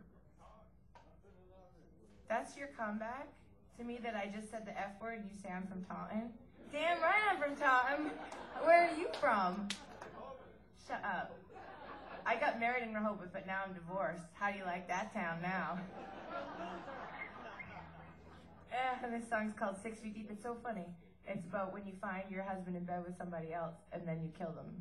That's your comeback to me that I just said the F word and you say I'm from Taunton? Damn right I'm from Taunton. Where are you from? Shut up. I got married in Rehoboth, but now I'm divorced. How do you like that town now? This song's called 6 Feet Deep. It's so funny. It's about when you find your husband in bed with somebody else and then you kill them.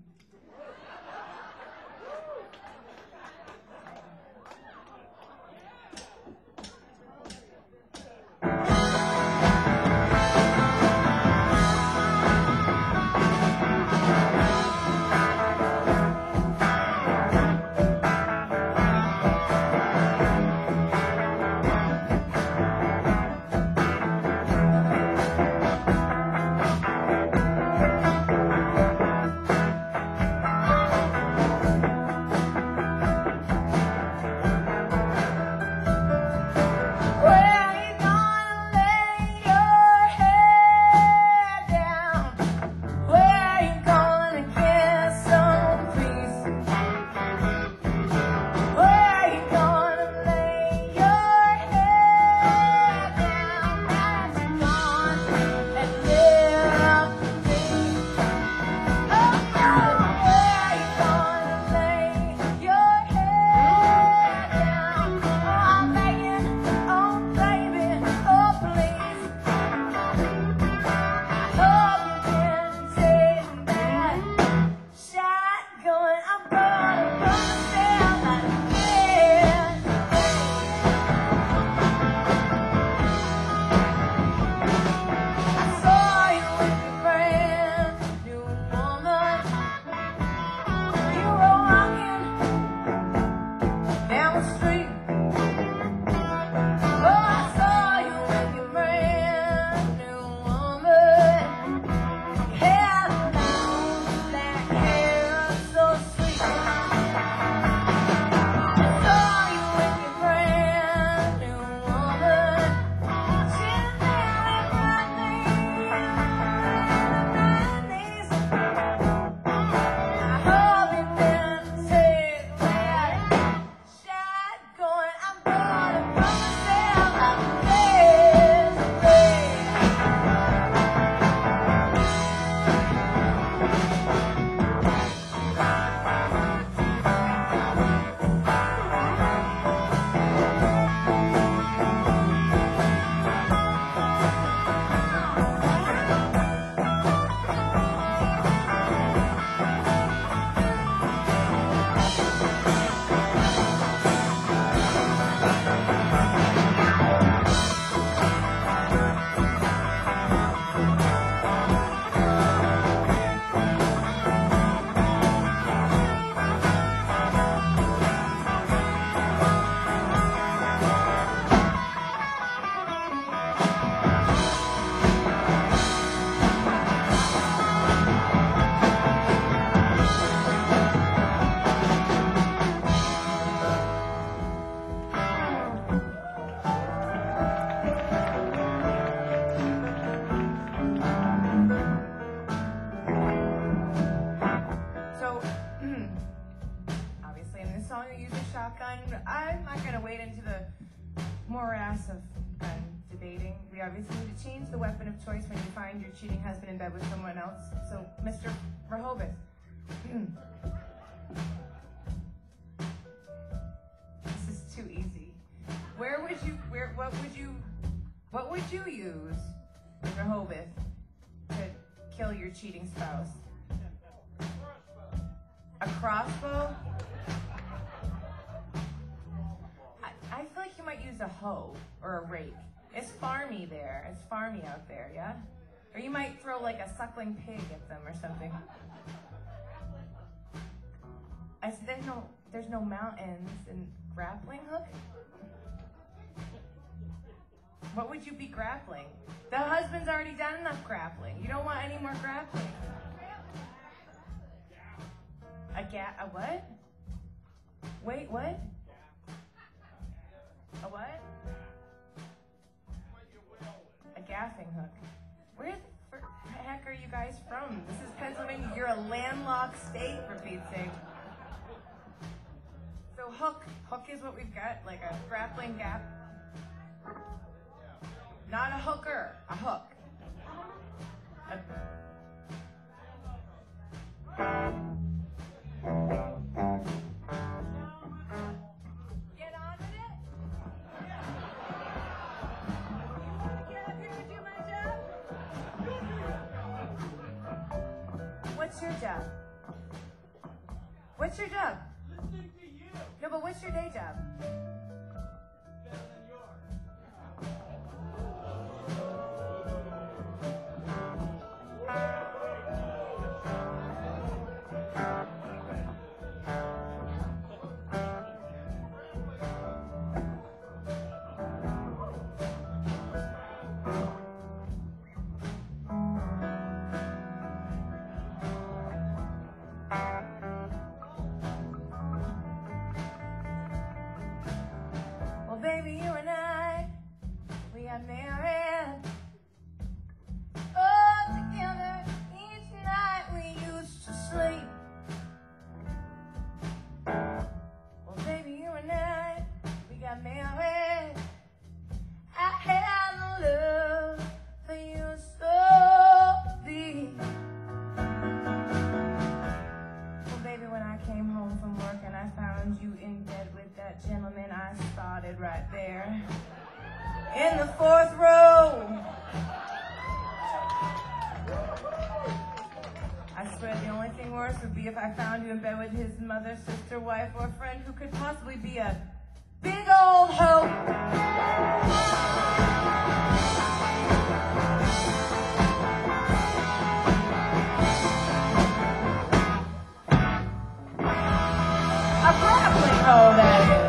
I'm not going to wade into the morass of gun debating. We obviously need to change the weapon of choice when you find your cheating husband in bed with someone else. So, Mr. Rehoboth, this is too easy. What would you use, Rehoboth, to kill your cheating spouse? A crossbow? I feel like you might use a hoe or a rake. It's farmy there. It's farmy out there, yeah? Or you might throw like a suckling pig at them or something. I said there's no mountains and Grappling hook? What would you be grappling? The husband's already done enough grappling. You don't want any more grappling. A what? Wait, what? A what? A gaffing hook. Where the heck are you guys from? This is Pennsylvania. You're a landlocked state, for Pete's sake. So hook is what we've got, like a grappling gap. Not a hooker, a hook. Get on with it. Get up here and do my job. What's your job? What's your job? Listening to you. No, but what's your day job? Better than yours. Well, baby, you and I, we got married. Oh, together each night we used to sleep. Well, baby, you and I, we got married. I had love for you so deep. Well, baby, when I came home from work and I found you in bed with that gentleman, I started right there in the 4th row. I swear the only thing worse would be if I found you in bed with his mother, sister, wife, or friend who could possibly be a big old hoe. A grappling hoe, that is.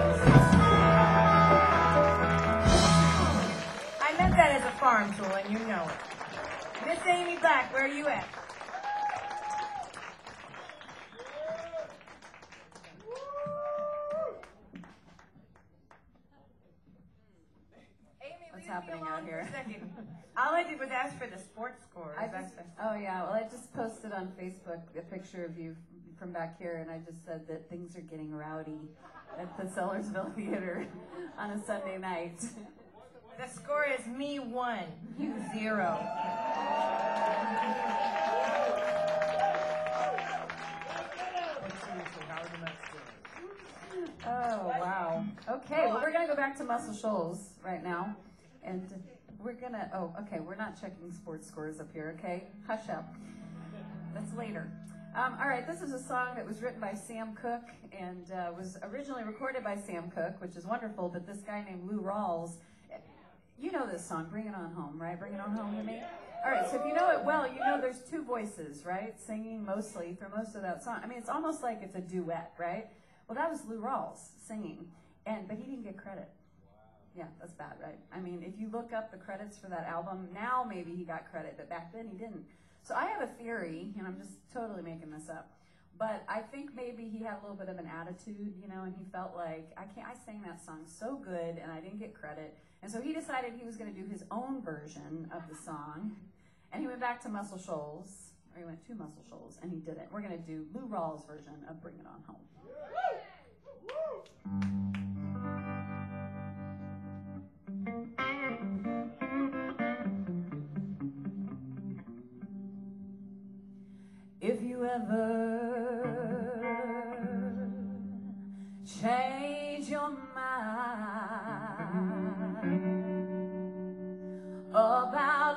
I meant that as a farm tool, and you know it. Miss Amy Black, where are you at? Amy, What's leave me happening alone out here? for a second. All I did was ask for the sports scores. Oh yeah, well I just posted on Facebook a picture of you from back here, and I just said that things are getting rowdy at the Sellersville Theater on a Sunday night. The score is me 1, you 0. Oh wow. Okay, well we're gonna go back to Muscle Shoals right now, and we're gonna. Oh, okay, we're not checking sports scores up here. Okay, hush up. That's later. All right, this is a song that was written by Sam Cooke and was originally recorded by Sam Cooke, which is wonderful, but this guy named Lou Rawls, you know this song, Bring It On Home, right? Bring It On Home to Me? All right, so if you know it well, you know there's 2 voices, right? Singing mostly for most of that song. I mean, it's almost like it's a duet, right? Well, that was Lou Rawls singing, but he didn't get credit. Yeah, that's bad, right? I mean, if you look up the credits for that album, now maybe he got credit, but back then he didn't. So I have a theory, and I'm just totally making this up, but I think maybe he had a little bit of an attitude, you know, and he felt like, I sang that song so good, and I didn't get credit. And so he decided he was going to do his own version of the song, and he went back to Muscle Shoals, or he went to Muscle Shoals, and he did it. We're going to do Lou Rawls' version of Bring It On Home. If you ever change your mind about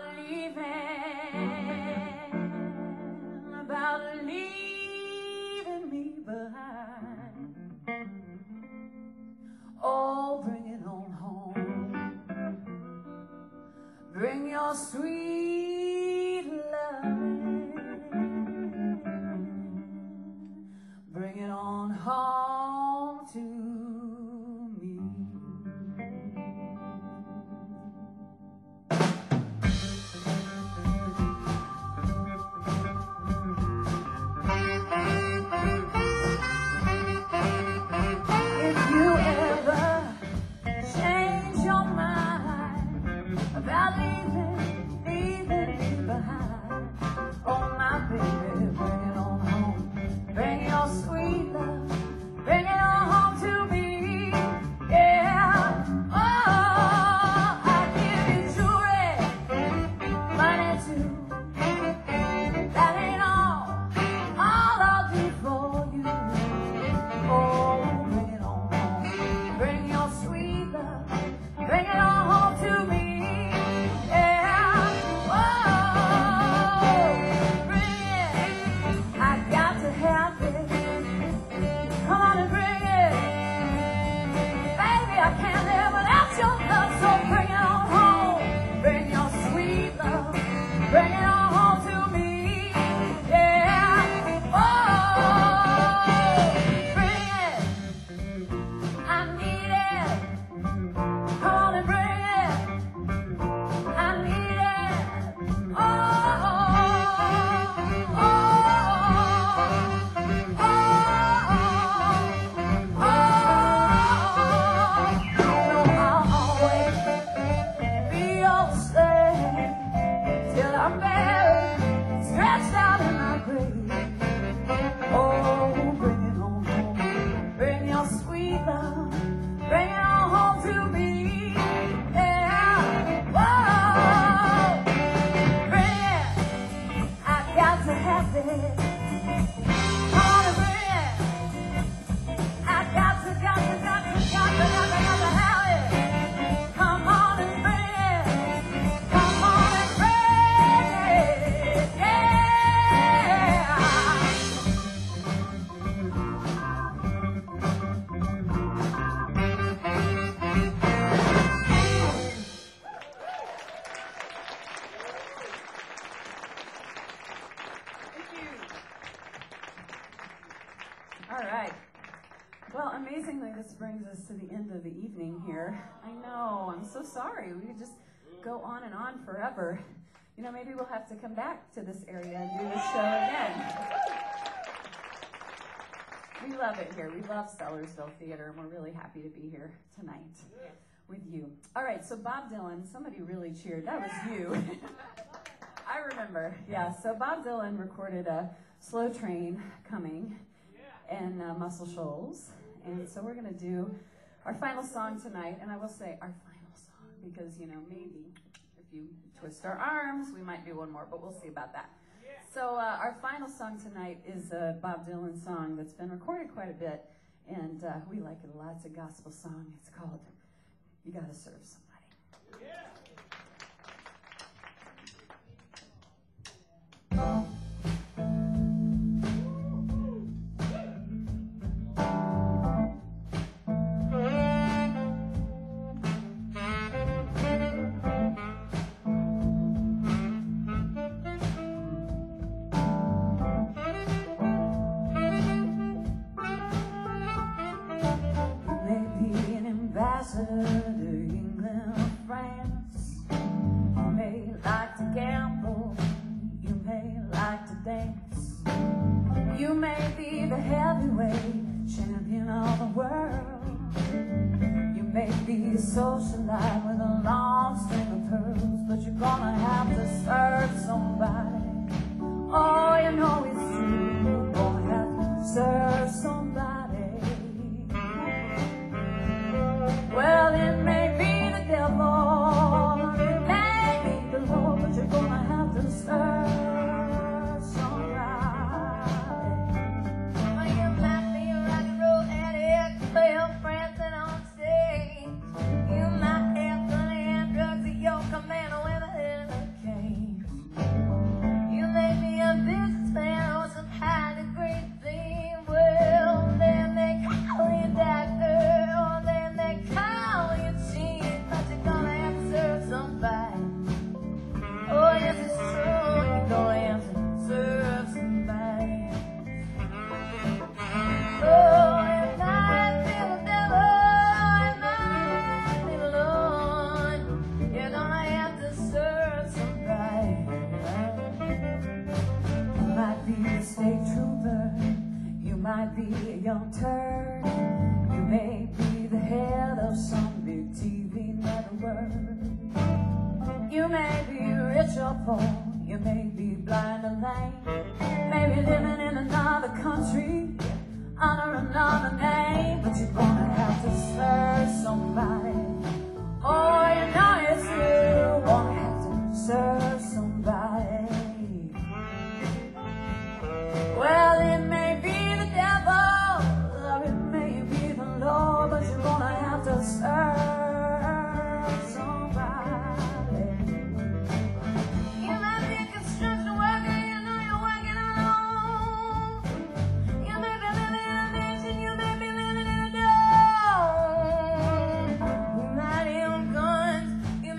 leaving me behind, oh, bring it on home. Bring your sweet loving. Bring it on home to amazingly, this brings us to the end of the evening here. I know, I'm so sorry. We could just go on and on forever. You know, maybe we'll have to come back to this area and do this show again. We love it here. We love Sellersville Theater, and we're really happy to be here tonight with you. All right, so Bob Dylan, somebody really cheered. That was you. I remember, yeah. So Bob Dylan recorded a Slow Train Coming in Muscle Shoals. And so we're going to do our final song tonight. And I will say our final song because, you know, maybe if you twist our arms, we might do one more, but we'll see about that. So our final song tonight is a Bob Dylan song that's been recorded quite a bit. And we like it a lot. It's a gospel song. It's called You Gotta Serve Somebody. Socialite with a long string of pearls, but you're gonna have to serve somebody. Oh, you know it's true. You're gonna have to serve somebody. Well, it may be the devil, it may be the Lord, but you're gonna have to serve somebody. Well, you might be a rock and roll addict, play your friends and on stage. You might have money and drugs at your command with a hurricane. You may be a businessman or some high degree thing. Well, then they call you doctor, or then they call you chief, but you're gonna have to serve somebody. Oh, yes, it's true, you're gonna have to serve somebody. Oh, it might be the devil, it might be the Lord. You're gonna have to serve somebody. You might be a state trooper, you might be a young turd, you may be the head of some big TV network. You may be rich or poor, you may be blind or lame, maybe living in another country under another name, but you're gonna have to serve somebody. Oh, you know it's you, gonna have to serve somebody. Well, it may be the devil, or it may be the Lord, but you're gonna have to serve somebody. You might be a construction worker, you know you're working alone. You may be living in a mansion, you may be living in a dome. You might own guns, you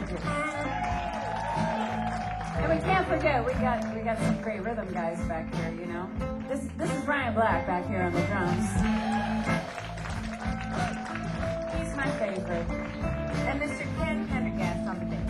gorgeous. And we can't forget, we got some great rhythm guys back here, you know. This is Ryan Black back here on the drums. He's my favorite. And Mr. Ken Pendergast on the bass.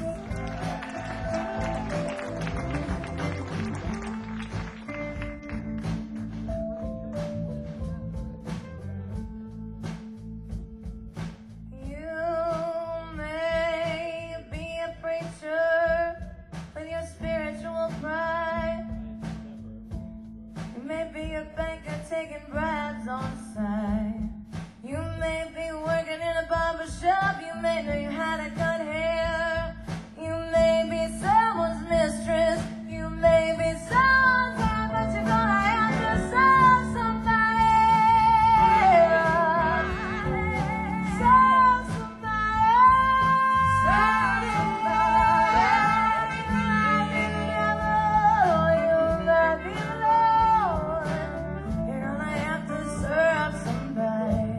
You may be a preacher with your spiritual pride. You may be a banker taking bribes on the side. You may be working in a barber shop. You may know you had a cut hair. You may be someone's mistress. You may be someone's wife, but you're gonna have to serve somebody. Serve somebody. Serve somebody. You might be the Lord. You're gonna have to serve somebody.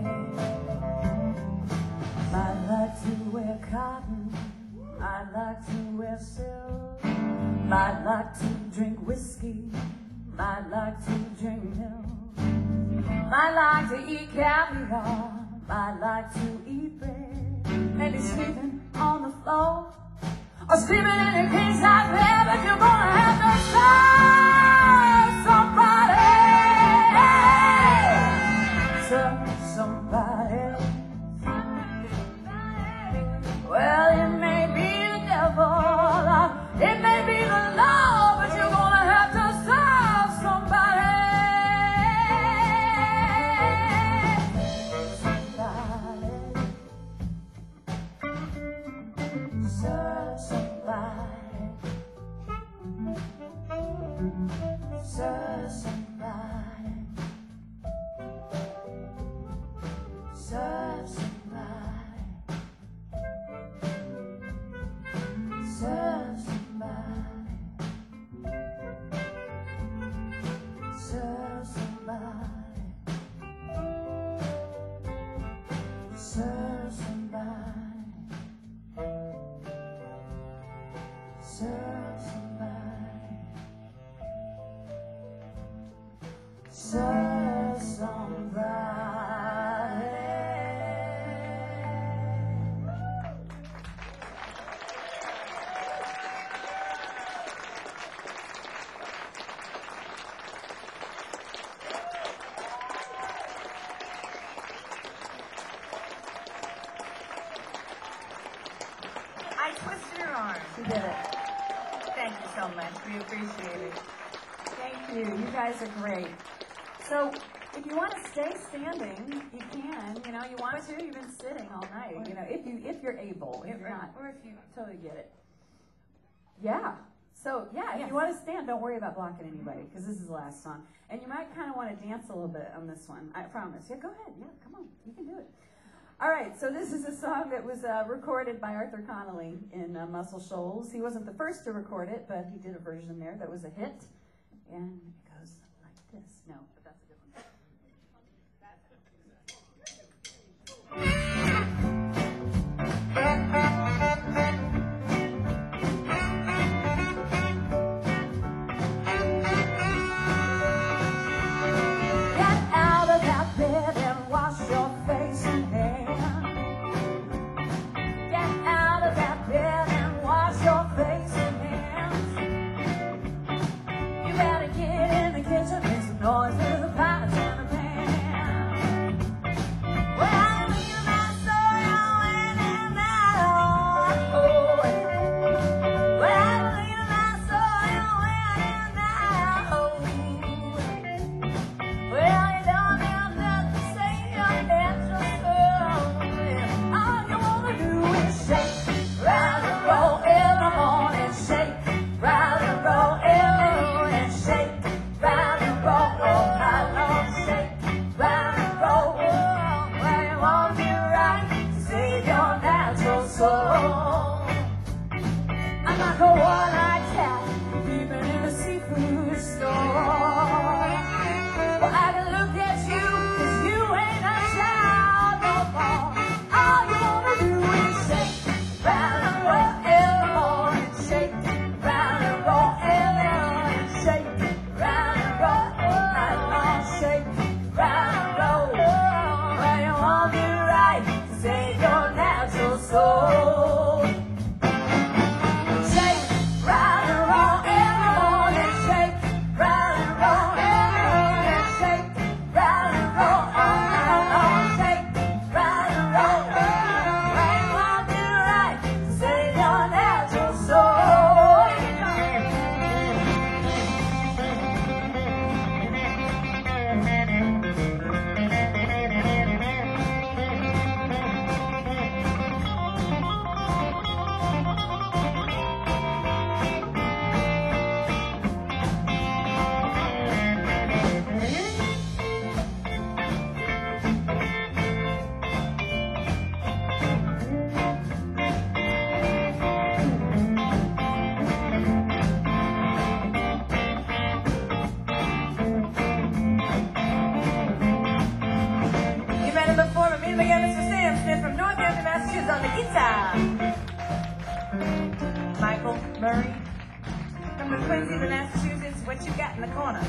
I'd like to wear cotton. I'd like to wear silk. I'd like to drink whiskey. I'd like to drink milk. I'd like to eat caviar. I'd like to eat bread. Maybe sleeping on the floor or sleeping in a king size bed. But you're gonna have to serve somebody. Serve somebody. Well, it may be the devil, it may be the Lord, but you're gonna have to serve somebody. Somebody. Serve somebody. Serve somebody. Serve somebody. Serve somebody. Serve somebody. Serve somebody. Serve somebody. Serve somebody. I twisted her arm. You did it. Thank you so much. We appreciate it. Thank you. You guys are great. So, if you want to stay standing, you can. You know, you want to. You've been sitting all night. You know, if you're able. If you're not, Or if you totally get it. Yeah. So, yeah, if you want to stand, don't worry about blocking anybody, because this is the last song. And you might kind of want to dance a little bit on this one. I promise. Yeah, go ahead. Yeah, come on. You can do it. All right, so this is a song that was recorded by Arthur Connolly in Muscle Shoals. He wasn't the first to record it, but he did a version there that was a hit. And it goes like this. No, but that's a different one. Get out of that bed and wash your face and hands. Get out of that bed and wash your face and hands. You better get in the kitchen, make some noises. again, Mr. Sam Smith from Northampton, Massachusetts on the guitar. Michael Murray from the Quincy, Massachusetts. What you got in the corner?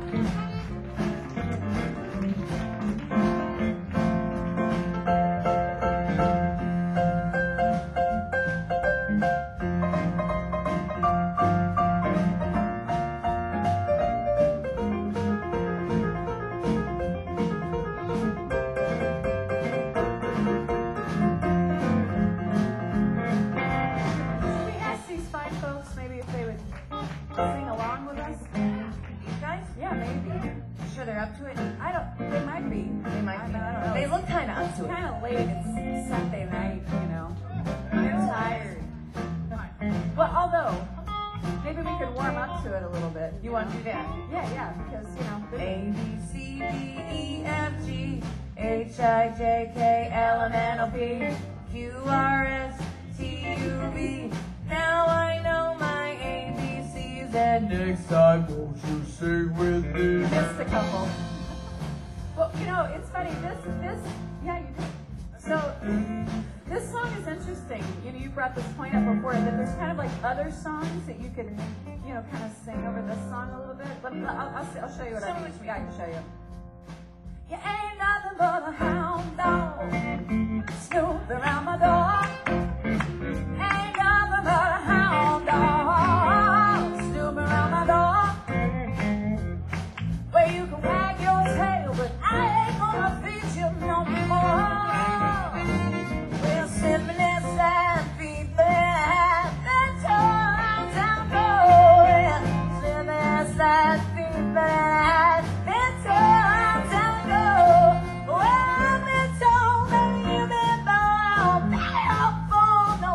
We asked these fine folks maybe if they would sing along with us. These guys? Yeah, maybe. Sure they're up to it? They might be. They might be. I don't know. They look kind of up It's to it. kind of late. It's Sunday night, you know. They're tired. Well, although, maybe we could warm up to it a little bit. You want to do that? Yeah, because, you know. A, B, C, D, E, F, G, H, I, J, K, L, M, N, O, P, Q, R, S, T, U, V. Now I know my ABCs and Next time, won't you sing with me? Missed a couple. Well, you know, it's funny. Yeah, you did. So, this song is interesting. You know, you brought this point up before that there's kind of like other songs that you could, you know, kind of sing over this song a little bit. I'll show you what I mean. Yeah, I can show you. You ain't nothing but a hound dog snooping around my door. Ain't nothing but a hound dog snooping around my door. Where you can wag your tail, but I ain't gonna feed you no more. We're sipping and sad feet back, that turns out going. Sipping and sad feet back, that turns out going. Well, I've been told that you've been born, back for no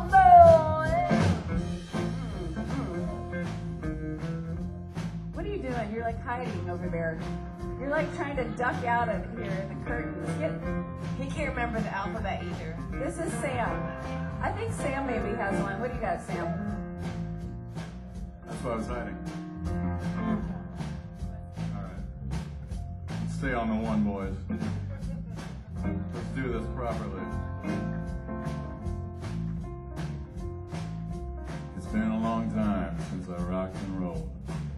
more. What are you doing? You're like hiding over there. You're like trying to duck out of here in the curtains. He can't remember the alphabet either. This is Sam. I think Sam maybe has one. What do you got, Sam? That's why I was hiding. Alright. Stay on the one, boys. Let's do this properly. It's been a long time since I rocked and rolled.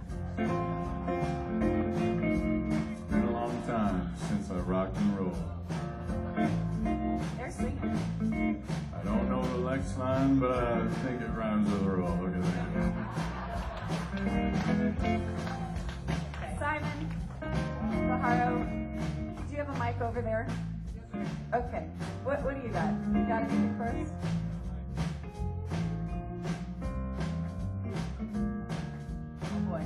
It's been a long time since I rocked and rolled. They're singing. I don't know the next line, but I think it rhymes with roll. Look at that. Simon, Baharo, do you have a mic over there? Okay. What do you got? You got anything first? Oh boy.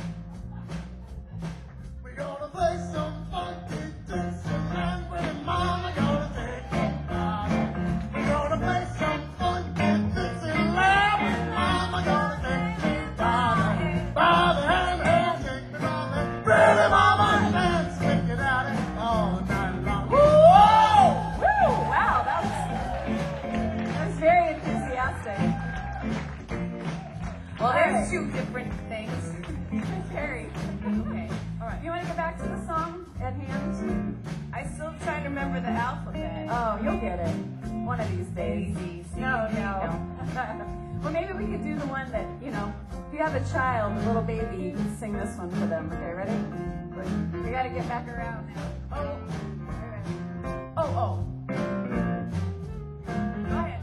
We're gonna play some funky Dixieland when Mama gonna take it out. We're gonna play some funky Dixieland when Mama gonna take it out. By the hand, shake me, mama, pretty mama, and stick it out all night long. Woo! Woo! Wow, that was very enthusiastic. Well, there's two different things. Very. Okay. All right. You want to get back to the song at hand? I'm still trying to remember the alphabet. Oh, you'll get it one of these days. No. Well, maybe we could do the one that, you know, if you have a child, a little baby, you can sing this one for them. Okay, ready? We got to get back around now. Oh. Go ahead.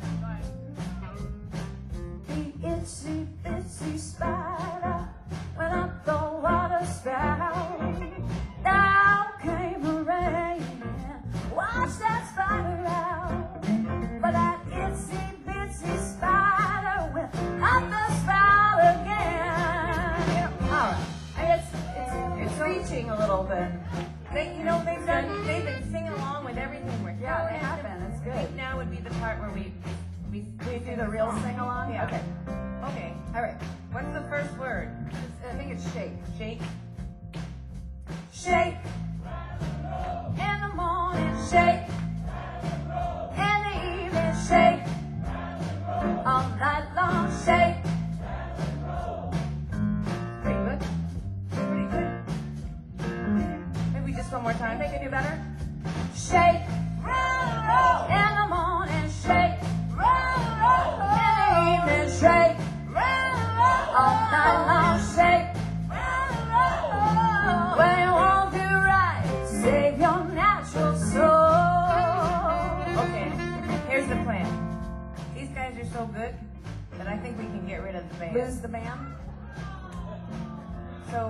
The itsy bitsy spider went up the water spout. Down came the rain, washed that spider out. But that itsy bitsy spider went up the spout again. All right, it's reaching a little bit. They've been singing along with everything we're doing. Yeah, they have been. It's good. Now would be the part where we We do the real sing along. Yeah. Okay. Okay. All right. What's the first word? I think it's shake. Shake. Shake. In the morning, shake. In the evening, shake. All night long, shake. Pretty good. Pretty good. Maybe just one more time. Think I do better? Shake. Roll. Here's the plan. These guys are so good that I think we can get rid of the band. Lose the band? So,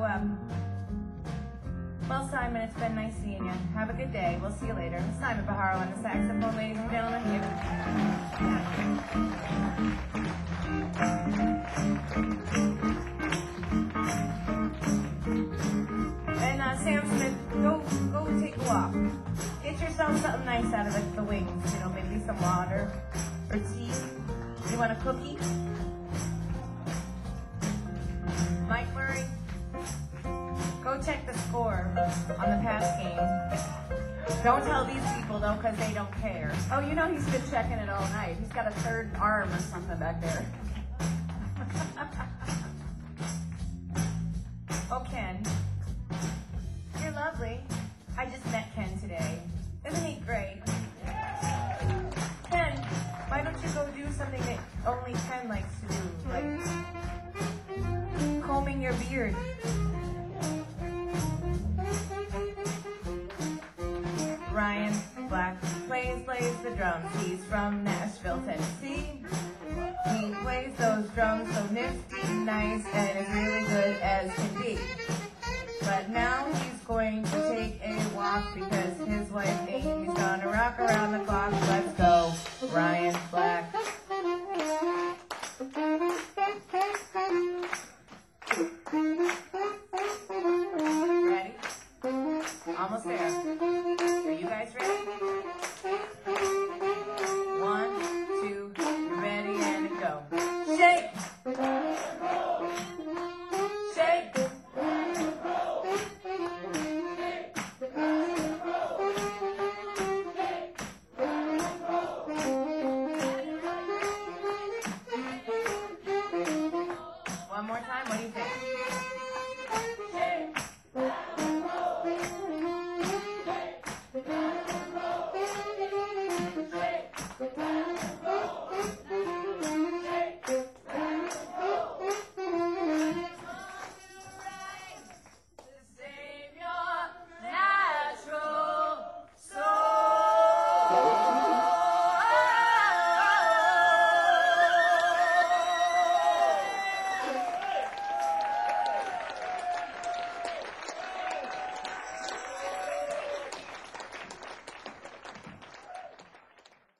well, Simon, it's been nice seeing you. Have a good day. We'll see you later. Simon Baharo on the saxophone, ladies and gentlemen. And Sam Smith, go take a walk. Get yourself something nice out of the wings. You know, maybe some water or tea. You want a cookie? Mike Murray, go check the score on the past game. Don't tell these people though, because they don't care. Oh, you know he's been checking it all night. He's got a third arm or something back there. Oh, Ken, you're lovely. I just met Ken today. Isn't he great? Ken, why don't you go do something that only Ken likes to do, like combing your beard? Ryan Black plays the drums. He's from Nashville, Tennessee. He plays those drums so nifty, nice, and as really good as can be. But now he's going to take a walk because his wife ain't. He's gonna rock around the clock. Let's go, Ryan Black.